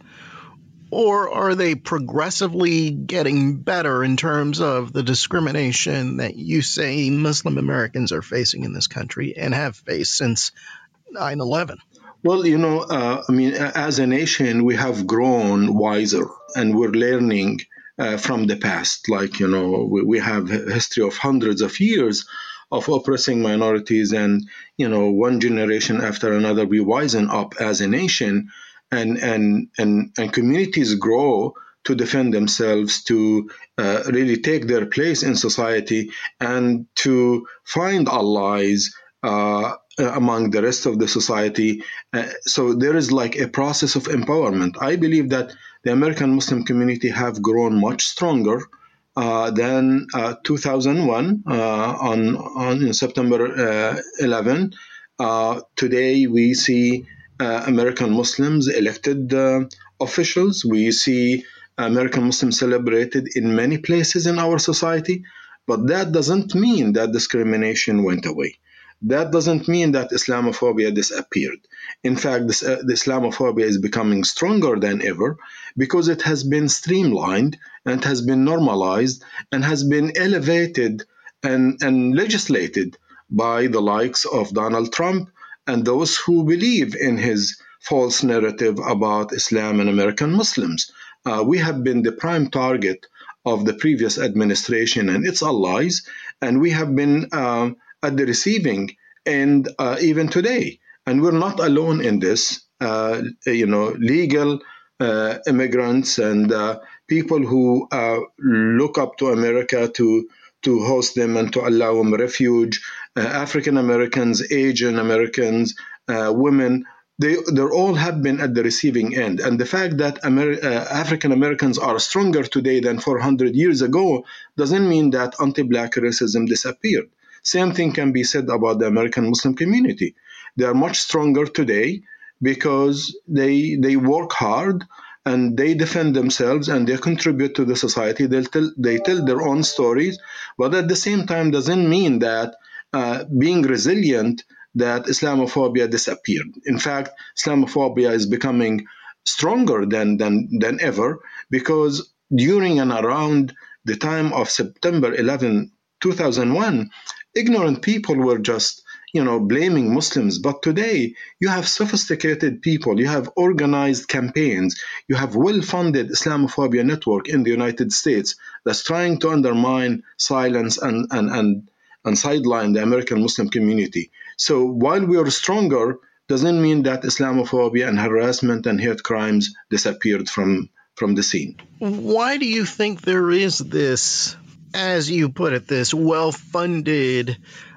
Or are they progressively getting better in terms of the discrimination that you say Muslim Americans are facing in this country and have faced since nine eleven? Well, you know, uh, I mean, as a nation, we have grown wiser and we're learning uh, from the past. Like, you know, we, we have a history of hundreds of years of oppressing minorities, and, you know, one generation after another, we wisen up as a nation. And, and and and communities grow to defend themselves, to uh, really take their place in society, and to find allies uh, among the rest of the society. Uh, so there is like a process of empowerment. I believe that the American Muslim community have grown much stronger uh, than uh, two thousand one uh, on on September uh, eleventh. Uh, today we see Uh, American Muslims elected uh, officials. We see American Muslims celebrated in many places in our society, but that doesn't mean that discrimination went away. That doesn't mean that Islamophobia disappeared. In fact, this, uh, the Islamophobia is becoming stronger than ever because it has been streamlined and has been normalized and has been elevated and, and legislated by the likes of Donald Trump and those who believe in his false narrative about Islam and American Muslims. Uh, we have been the prime target of the previous administration and its allies, and we have been uh, at the receiving end uh, even today. And we're not alone in this. Uh, you know, legal uh, immigrants and uh, people who uh, look up to America to to host them and to allow them refuge, uh, African Americans, Asian Americans, uh, women, they they all have been at the receiving end. And the fact that Amer- uh, African Americans are stronger today than four hundred years ago doesn't mean that anti-Black racism disappeared. Same thing can be said about the American Muslim community. They are much stronger today because they they work hard and they defend themselves and they contribute to the society. They tell, they tell their own stories, but at the same time doesn't mean that uh, being resilient, that Islamophobia disappeared. In fact, Islamophobia is becoming stronger than, than, than ever because during and around the time of September eleventh, two thousand one, ignorant people were just you know, blaming Muslims. But today, you have sophisticated people, you have organized campaigns, you have well-funded Islamophobia network in the United States that's trying to undermine, silence, and, and, and, and sideline the American Muslim community. So while we are stronger, doesn't mean that Islamophobia and harassment and hate crimes disappeared from, from the scene. Why do you think there is this, as you put it, this well-funded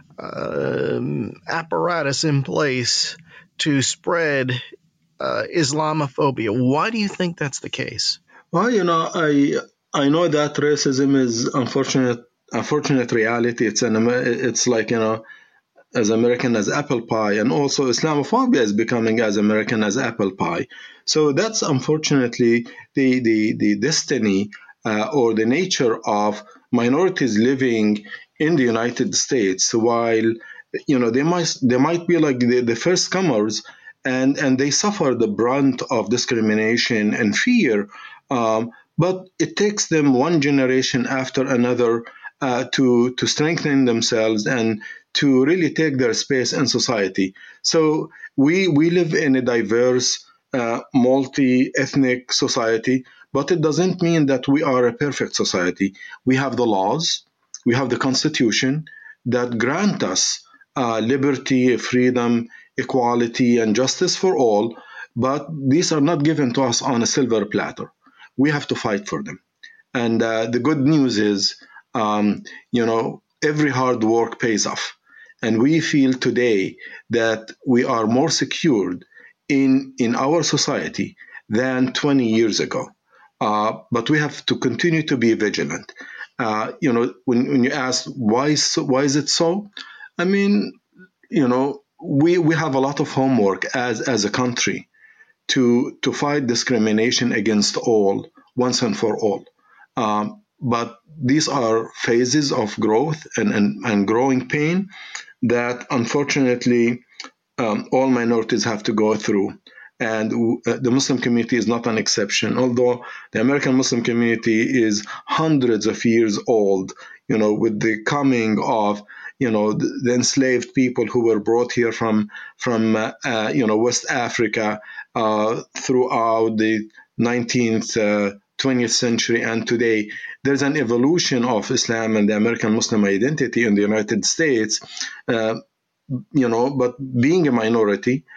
Um, apparatus in place to spread uh, Islamophobia? Why do you think that's the case? Well, you know, I I know that racism is unfortunate unfortunate reality. It's an it's like you know, as American as apple pie, and also Islamophobia is becoming as American as apple pie. So that's unfortunately the the the destiny uh, or the nature of minorities living in the United States, while you know they might they might be like the, the first comers, and and they suffer the brunt of discrimination and fear, um, but it takes them one generation after another uh, to to strengthen themselves and to really take their space in society. So we we live in a diverse, uh, multi-ethnic society, but it doesn't mean that we are a perfect society. We have the laws. We have the Constitution that grant us uh, liberty, freedom, equality, and justice for all, but these are not given to us on a silver platter. We have to fight for them. And uh, the good news is, um, you know, every hard work pays off. And we feel today that we are more secured in, in our society than twenty years ago. Uh, but we have to continue to be vigilant. Uh, you know, when, when you ask why so, why is it so? I mean, you know, we we have a lot of homework as as a country to to fight discrimination against all once and for all. Um, but these are phases of growth and, and, and growing pain that unfortunately um, all minorities have to go through. And uh, the Muslim community is not an exception, although the American Muslim community is hundreds of years old, you know, with the coming of, you know, the, the enslaved people who were brought here from, from uh, uh, you know, West Africa uh, throughout the nineteenth, uh, twentieth century and today. There's an evolution of Islam and the American Muslim identity in the United States, uh, you know, but being a minority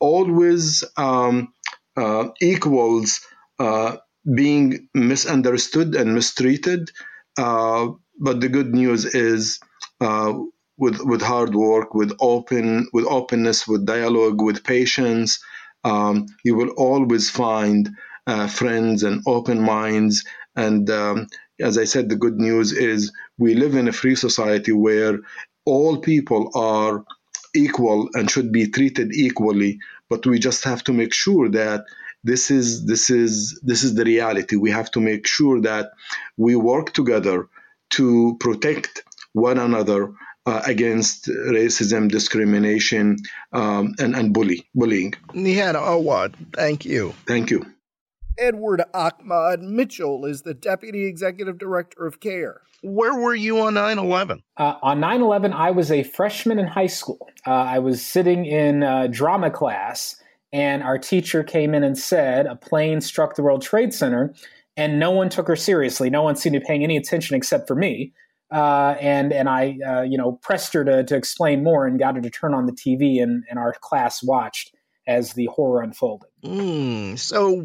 always um, uh, equals uh, being misunderstood and mistreated. Uh, but the good news is uh, with with hard work, with open with openness, with dialogue, with patience, um, you will always find uh, friends and open minds. And um, as I said, the good news is we live in a free society where all people are equal and should be treated equally, but we just have to make sure that this is this is this is the reality. We have to make sure that we work together to protect one another uh, against racism, discrimination, um, and, and bully, bullying. Nihad Awad, thank you. Thank you. Edward Ahmad Mitchell is the Deputy Executive Director of CARE. Where were you on nine eleven? Uh, on nine eleven, I was a freshman in high school. Uh, I was sitting in uh, drama class, and our teacher came in and said a plane struck the World Trade Center, and no one took her seriously. No one seemed to be paying any attention except for me. Uh, and and I, uh, you know, pressed her to, to explain more and got her to turn on the T V, and, and our class watched as the horror unfolded. Mm, so...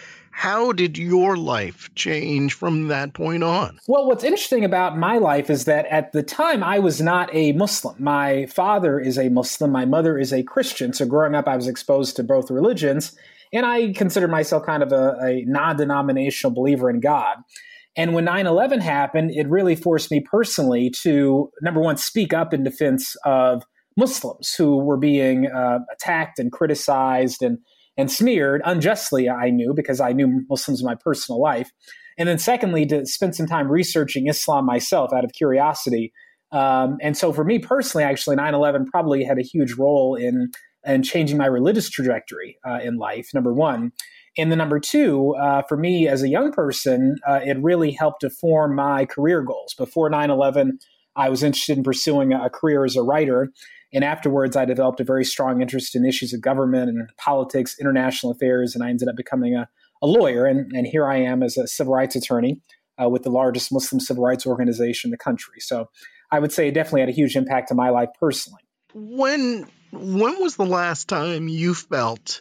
How did your life change from that point on? Well, what's interesting about my life is that at the time I was not a Muslim. My father is a Muslim. My mother is a Christian. So growing up, I was exposed to both religions. And I considered myself kind of a, a non-denominational believer in God. And when nine eleven happened, it really forced me personally to, number one, speak up in defense of Muslims who were being uh, attacked and criticized and and smeared unjustly, I knew, because I knew Muslims in my personal life. And then secondly, to spend some time researching Islam myself out of curiosity. Um, and so for me personally, actually, nine eleven probably had a huge role in, in changing my religious trajectory uh, in life, number one. And then number two, uh, for me as a young person, uh, it really helped to form my career goals. Before nine eleven, I was interested in pursuing a career as a writer. And afterwards, I developed a very strong interest in issues of government and politics, international affairs, and I ended up becoming a, a lawyer. And, and here I am as a civil rights attorney uh, with the largest Muslim civil rights organization in the country. So I would say it definitely had a huge impact on my life personally. When, when was the last time you felt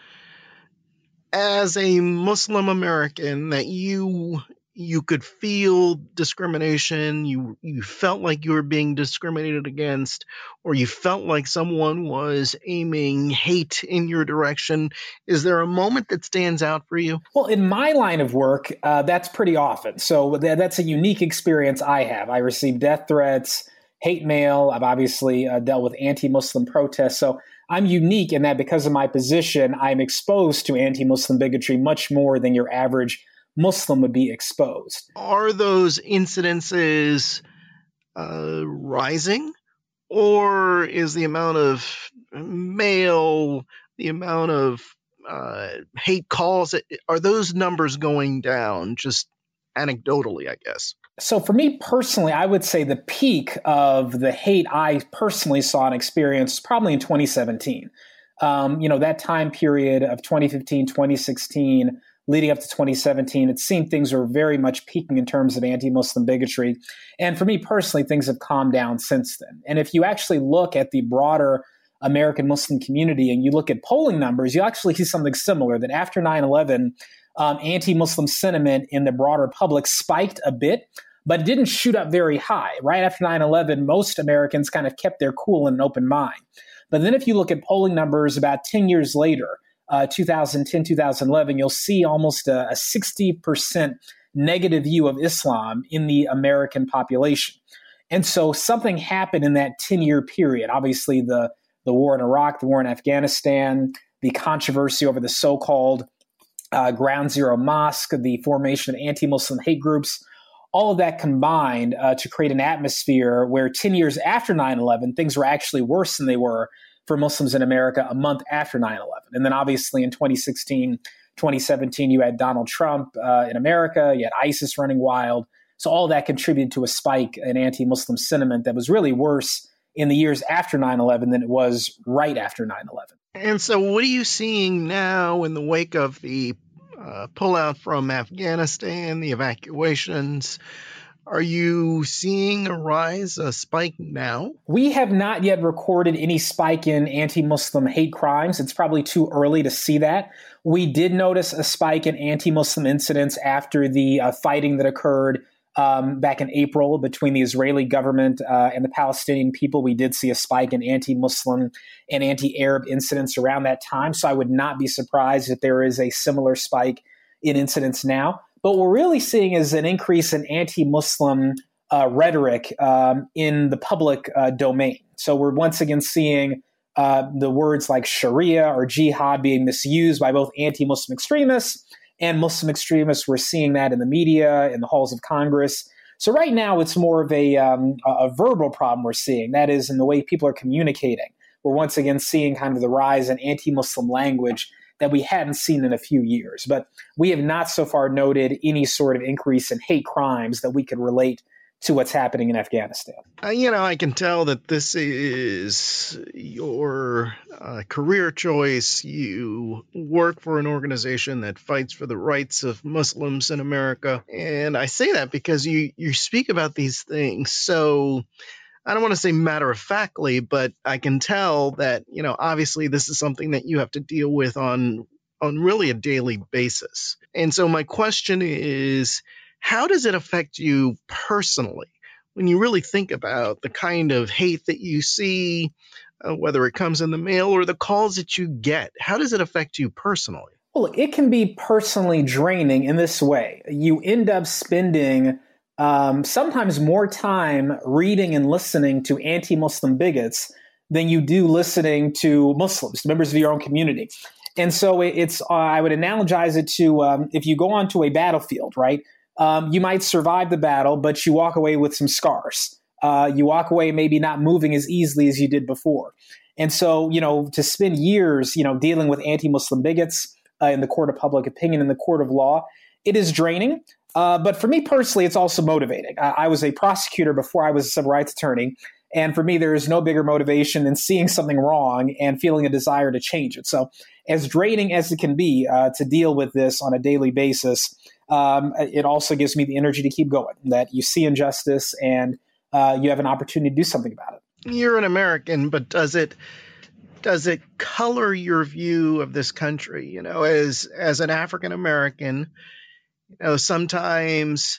as a Muslim American that you... you could feel discrimination, you you felt like you were being discriminated against, or you felt like someone was aiming hate in your direction? Is there a moment that stands out for you? Well, in my line of work, uh, that's pretty often. So th- that's a unique experience I have. I receive death threats, hate mail. I've obviously uh, dealt with anti-Muslim protests. So I'm unique in that because of my position, I'm exposed to anti-Muslim bigotry much more than your average Muslim would be exposed. Are those incidences uh, rising, or is the amount of mail, the amount of uh, hate calls, are those numbers going down just anecdotally, I guess? So for me personally, I would say the peak of the hate I personally saw and experienced probably in twenty seventeen. Um, you know, that time period of twenty fifteen, twenty sixteen, leading up to twenty seventeen, it seemed things were very much peaking in terms of anti-Muslim bigotry. And for me personally, things have calmed down since then. And if you actually look at the broader American Muslim community and you look at polling numbers, you actually see something similar, that after nine eleven, um, anti-Muslim sentiment in the broader public spiked a bit, but it didn't shoot up very high. Right after nine eleven, most Americans kind of kept their cool and an open mind. But then if you look at polling numbers about ten years later, Uh, two thousand ten, two thousand eleven, you'll see almost a, a sixty percent negative view of Islam in the American population. And so something happened in that ten-year period. Obviously, the, the war in Iraq, the war in Afghanistan, the controversy over the so-called uh, Ground Zero Mosque, the formation of anti-Muslim hate groups, all of that combined uh, to create an atmosphere where ten years after nine eleven, things were actually worse than they were for Muslims in America a month after nine eleven. And then obviously in twenty sixteen, twenty seventeen, you had Donald Trump uh, in America, you had ISIS running wild. So all that contributed to a spike in anti-Muslim sentiment that was really worse in the years after nine eleven than it was right after nine eleven. And so what are you seeing now in the wake of the uh, pullout from Afghanistan, the evacuations? Are you seeing a rise, a spike now? We have not yet recorded any spike in anti-Muslim hate crimes. It's probably too early to see that. We did notice a spike in anti-Muslim incidents after the uh, fighting that occurred um, back in April between the Israeli government uh, and the Palestinian people. We did see a spike in anti-Muslim and anti-Arab incidents around that time. So I would not be surprised if there is a similar spike in incidents now. But what we're really seeing is an increase in anti-Muslim uh, rhetoric um, in the public uh, domain. So we're once again seeing uh, the words like Sharia or jihad being misused by both anti-Muslim extremists and Muslim extremists. We're seeing that in the media, in the halls of Congress. So right now it's more of a, um, a verbal problem we're seeing. That is in the way people are communicating. We're once again seeing kind of the rise in anti-Muslim language that we hadn't seen in a few years. But we have not so far noted any sort of increase in hate crimes that we could relate to what's happening in Afghanistan. Uh, you know, I can tell that this is your uh, career choice. You work for an organization that fights for the rights of Muslims in America. And I say that because you, you speak about these things so, I don't want to say matter-of-factly, but I can tell that, you know, obviously this is something that you have to deal with on on really a daily basis. And so my question is, how does it affect you personally when you really think about the kind of hate that you see, uh, whether it comes in the mail or the calls that you get? How does it affect you personally? Well, look, it can be personally draining in this way. You end up spending Um, sometimes more time reading and listening to anti-Muslim bigots than you do listening to Muslims, members of your own community. And so it's, uh, I would analogize it to um, if you go onto a battlefield, right? Um, you might survive the battle, but you walk away with some scars. Uh, you walk away maybe not moving as easily as you did before. And so, you know, to spend years, you know, dealing with anti-Muslim bigots uh, in the court of public opinion, in the court of law, it is draining. Uh, but for me personally, it's also motivating. I, I was a prosecutor before I was a civil rights attorney. And for me, there is no bigger motivation than seeing something wrong and feeling a desire to change it. So as draining as it can be uh, to deal with this on a daily basis, um, it also gives me the energy to keep going, that you see injustice and uh, you have an opportunity to do something about it. You're an American, but does it does it color your view of this country? You know, as as an African American, you know, sometimes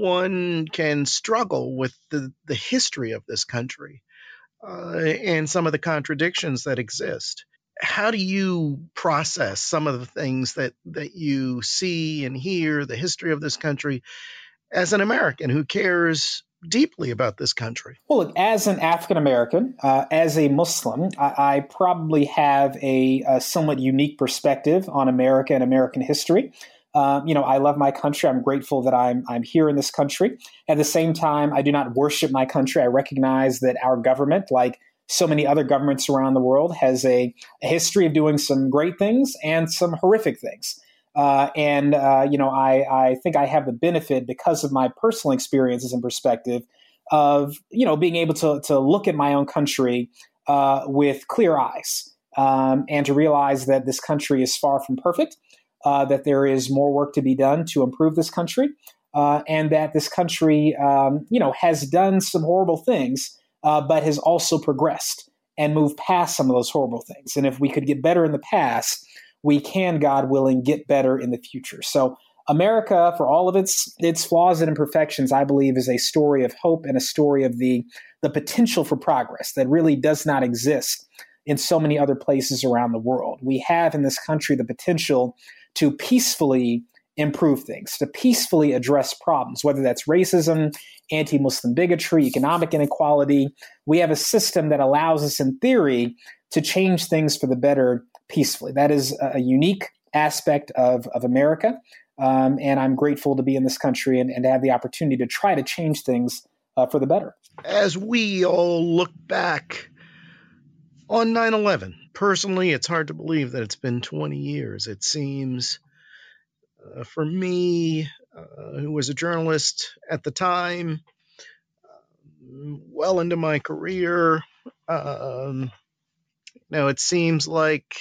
one can struggle with the, the history of this country uh, and some of the contradictions that exist. How do you process some of the things that, that you see and hear, the history of this country, as an American who cares deeply about this country? Well, look, as an African American, uh, as a Muslim, I, I probably have a, a somewhat unique perspective on America and American history. Um, you know, I love my country. I'm grateful that I'm I'm here in this country. At the same time, I do not worship my country. I recognize that our government, like so many other governments around the world, has a, a history of doing some great things and some horrific things. Uh, and, uh, you know, I, I think I have the benefit, because of my personal experiences and perspective, of, you know, being able to, to look at my own country uh, with clear eyes um, and to realize that this country is far from perfect. Uh, that there is more work to be done to improve this country, uh, and that this country, um, you know, has done some horrible things, uh, but has also progressed and moved past some of those horrible things. And if we could get better in the past, we can, God willing, get better in the future. So America, for all of its its flaws and imperfections, I believe is a story of hope and a story of the the potential for progress that really does not exist in so many other places around the world. We have in this country the potential to peacefully improve things, to peacefully address problems, whether that's racism, anti-Muslim bigotry, economic inequality. We have a system that allows us, in theory, to change things for the better peacefully. That is a unique aspect of, of America, um, and I'm grateful to be in this country and, and to have the opportunity to try to change things uh, for the better. As we all look back on nine eleven, personally, it's hard to believe that it's been twenty years. It seems, uh, for me, uh, who was a journalist at the time, uh, well into my career, um, now it seems like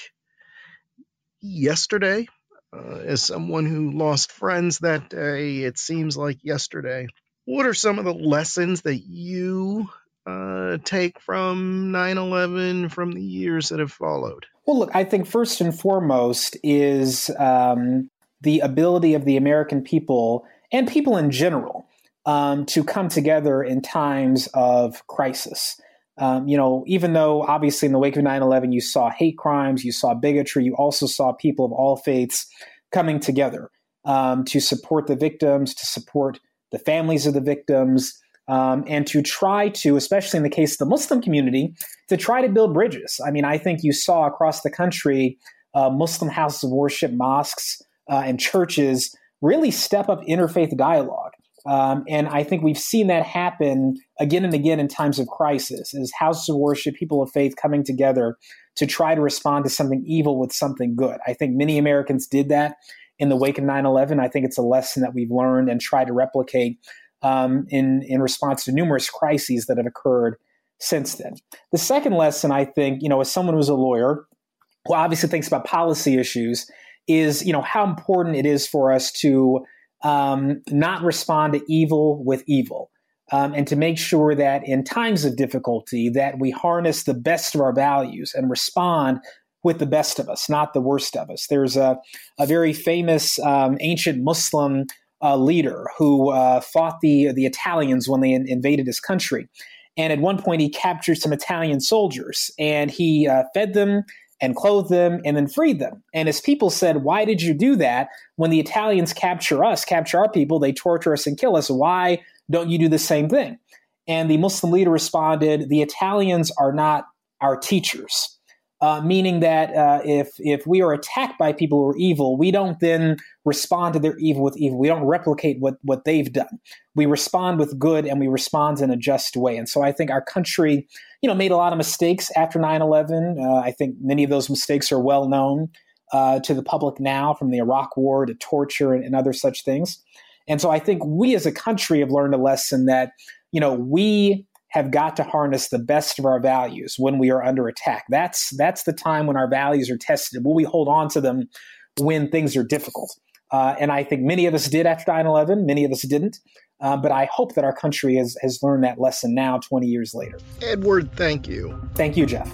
yesterday. Uh, as someone who lost friends that day, it seems like yesterday. What are some of the lessons that you uh, take from nine eleven, from the years that have followed? Well, look, I think first and foremost is um, the ability of the American people and people in general um, to come together in times of crisis. Um, you know, even though obviously in the wake of nine eleven, you saw hate crimes, you saw bigotry, you also saw people of all faiths coming together um, to support the victims, to support the families of the victims, um, and to try to, especially in the case of the Muslim community, to try to build bridges. I mean, I think you saw across the country uh, Muslim houses of worship, mosques, uh, and churches really step up interfaith dialogue. Um, and I think we've seen that happen again and again in times of crisis, is houses of worship, people of faith coming together to try to respond to something evil with something good. I think many Americans did that in the wake of nine eleven. I think it's a lesson that we've learned and tried to replicate um, in, in response to numerous crises that have occurred since then. The second lesson, I think, you know, as someone who's a lawyer who obviously thinks about policy issues, is, you know, how important it is for us to um, not respond to evil with evil. Um, and to make sure that in times of difficulty that we harness the best of our values and respond with the best of us, not the worst of us. There's a, a very famous um, ancient Muslim uh, leader who uh, fought the, the Italians when they in, invaded his country. And at one point, he captured some Italian soldiers, and he uh, fed them and clothed them and then freed them. And his people said, why did you do that? When the Italians capture us, capture our people, they torture us and kill us. Why don't you do the same thing? And the Muslim leader responded, the Italians are not our teachers. Uh, meaning that uh, if if we are attacked by people who are evil, we don't then respond to their evil with evil. We don't replicate what, what they've done. We respond with good, and we respond in a just way. And so I think our country, you know, made a lot of mistakes after nine eleven. Uh, I think many of those mistakes are well known uh, to the public now, from the Iraq War to torture and, and other such things. And so I think we as a country have learned a lesson that, you know, we have got to harness the best of our values when we are under attack. That's that's the time when our values are tested. Will we hold on to them when things are difficult? Uh, and I think many of us did after nine eleven. Many of us didn't. Uh, but I hope that our country has, has learned that lesson now, twenty years later. Edward, thank you. Thank you, Jeff.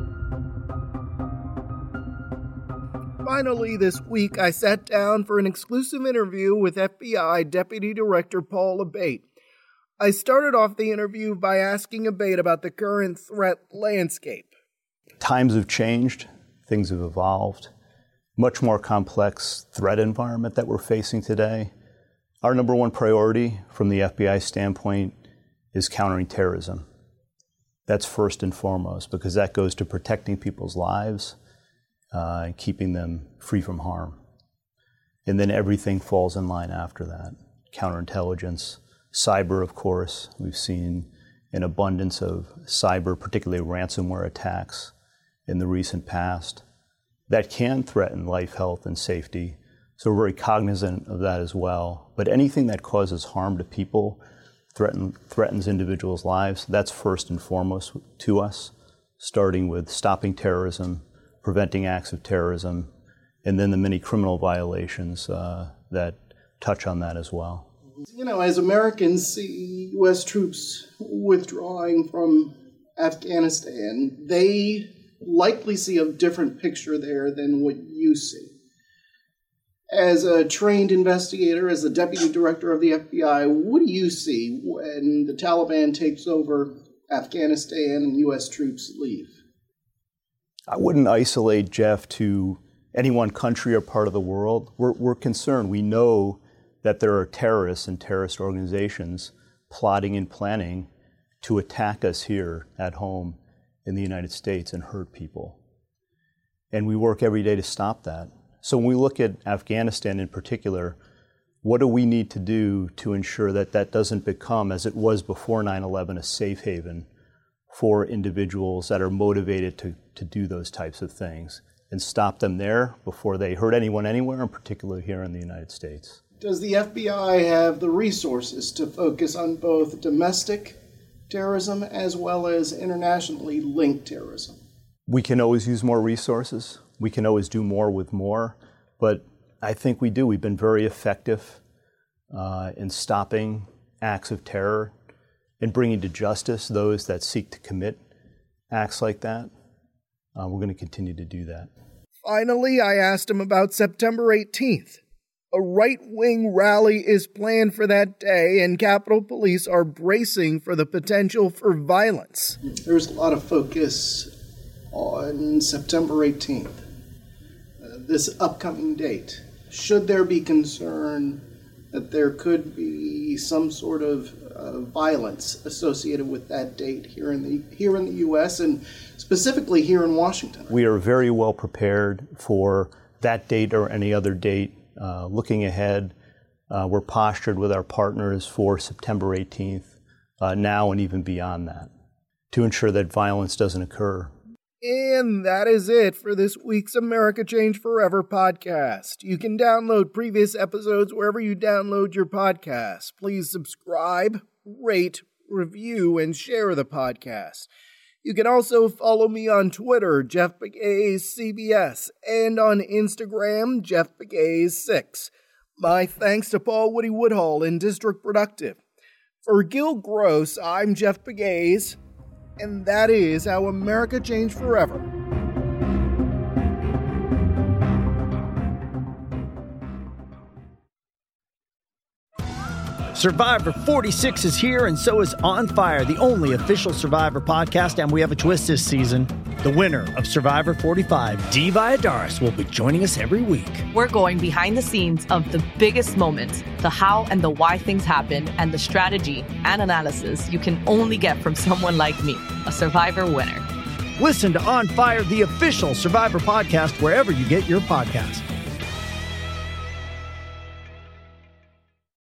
Finally, this week, I sat down for an exclusive interview with F B I Deputy Director Paul Abate. I started off the interview by asking Abate about the current threat landscape. Times have changed, things have evolved, much more complex threat environment that we're facing today. Our number one priority from the F B I standpoint is countering terrorism. That's first and foremost, because that goes to protecting people's lives uh, and keeping them free from harm. And then everything falls in line after that. Counterintelligence, cyber, of course. We've seen an abundance of cyber, particularly ransomware attacks in the recent past that can threaten life, health, and safety. So we're very cognizant of that as well. But anything that causes harm to people, threaten, threatens individuals' lives, that's first and foremost to us, starting with stopping terrorism, preventing acts of terrorism, and then the many criminal violations uh, that touch on that as well. You know, as Americans see U S troops withdrawing from Afghanistan, they likely see a different picture there than what you see. As a trained investigator, as the deputy director of the F B I, what do you see when the Taliban takes over Afghanistan and U S troops leave? I wouldn't isolate, Jeff, to any one country or part of the world. We're, we're concerned. We know that there are terrorists and terrorist organizations plotting and planning to attack us here at home in the United States and hurt people. And we work every day to stop that. So when we look at Afghanistan in particular, what do we need to do to ensure that that doesn't become, as it was before nine eleven, a safe haven for individuals that are motivated to, to do those types of things, and stop them there before they hurt anyone anywhere, and particularly here in the United States? Does the F B I have the resources to focus on both domestic terrorism as well as internationally linked terrorism? We can always use more resources. We can always do more with more, but I think we do. We've been very effective uh, in stopping acts of terror and bringing to justice those that seek to commit acts like that. Uh, we're going to continue to do that. Finally, I asked him about September eighteenth. A right-wing rally is planned for that day, and Capitol Police are bracing for the potential for violence. There's a lot of focus on September eighteenth, uh, this upcoming date. Should there be concern that there could be some sort of uh, violence associated with that date here in the here in the U S and specifically here in Washington? We are very well prepared for that date or any other date. Uh, looking ahead, uh, we're postured with our partners for September eighteenth, uh, now and even beyond that, to ensure that violence doesn't occur. And that is it for this week's America Change Forever podcast. You can download previous episodes wherever you download your podcasts. Please subscribe, rate, review, and share the podcast. You can also follow me on Twitter, Jeff Pegues C B S, and on Instagram, Jeff Pegues six. My thanks to Paul Woody Woodhull and District Productive. For Gil Gross, I'm Jeff Pegues, and that is how America changed forever. Survivor forty-six is here, and so is On Fire, the only official Survivor podcast, and we have a twist this season. The winner of Survivor forty-five, Dee Valladares, will be joining us every week. We're going behind the scenes of the biggest moments, the how and the why things happen, and the strategy and analysis you can only get from someone like me, a Survivor winner. Listen to On Fire, the official Survivor podcast, wherever you get your podcasts.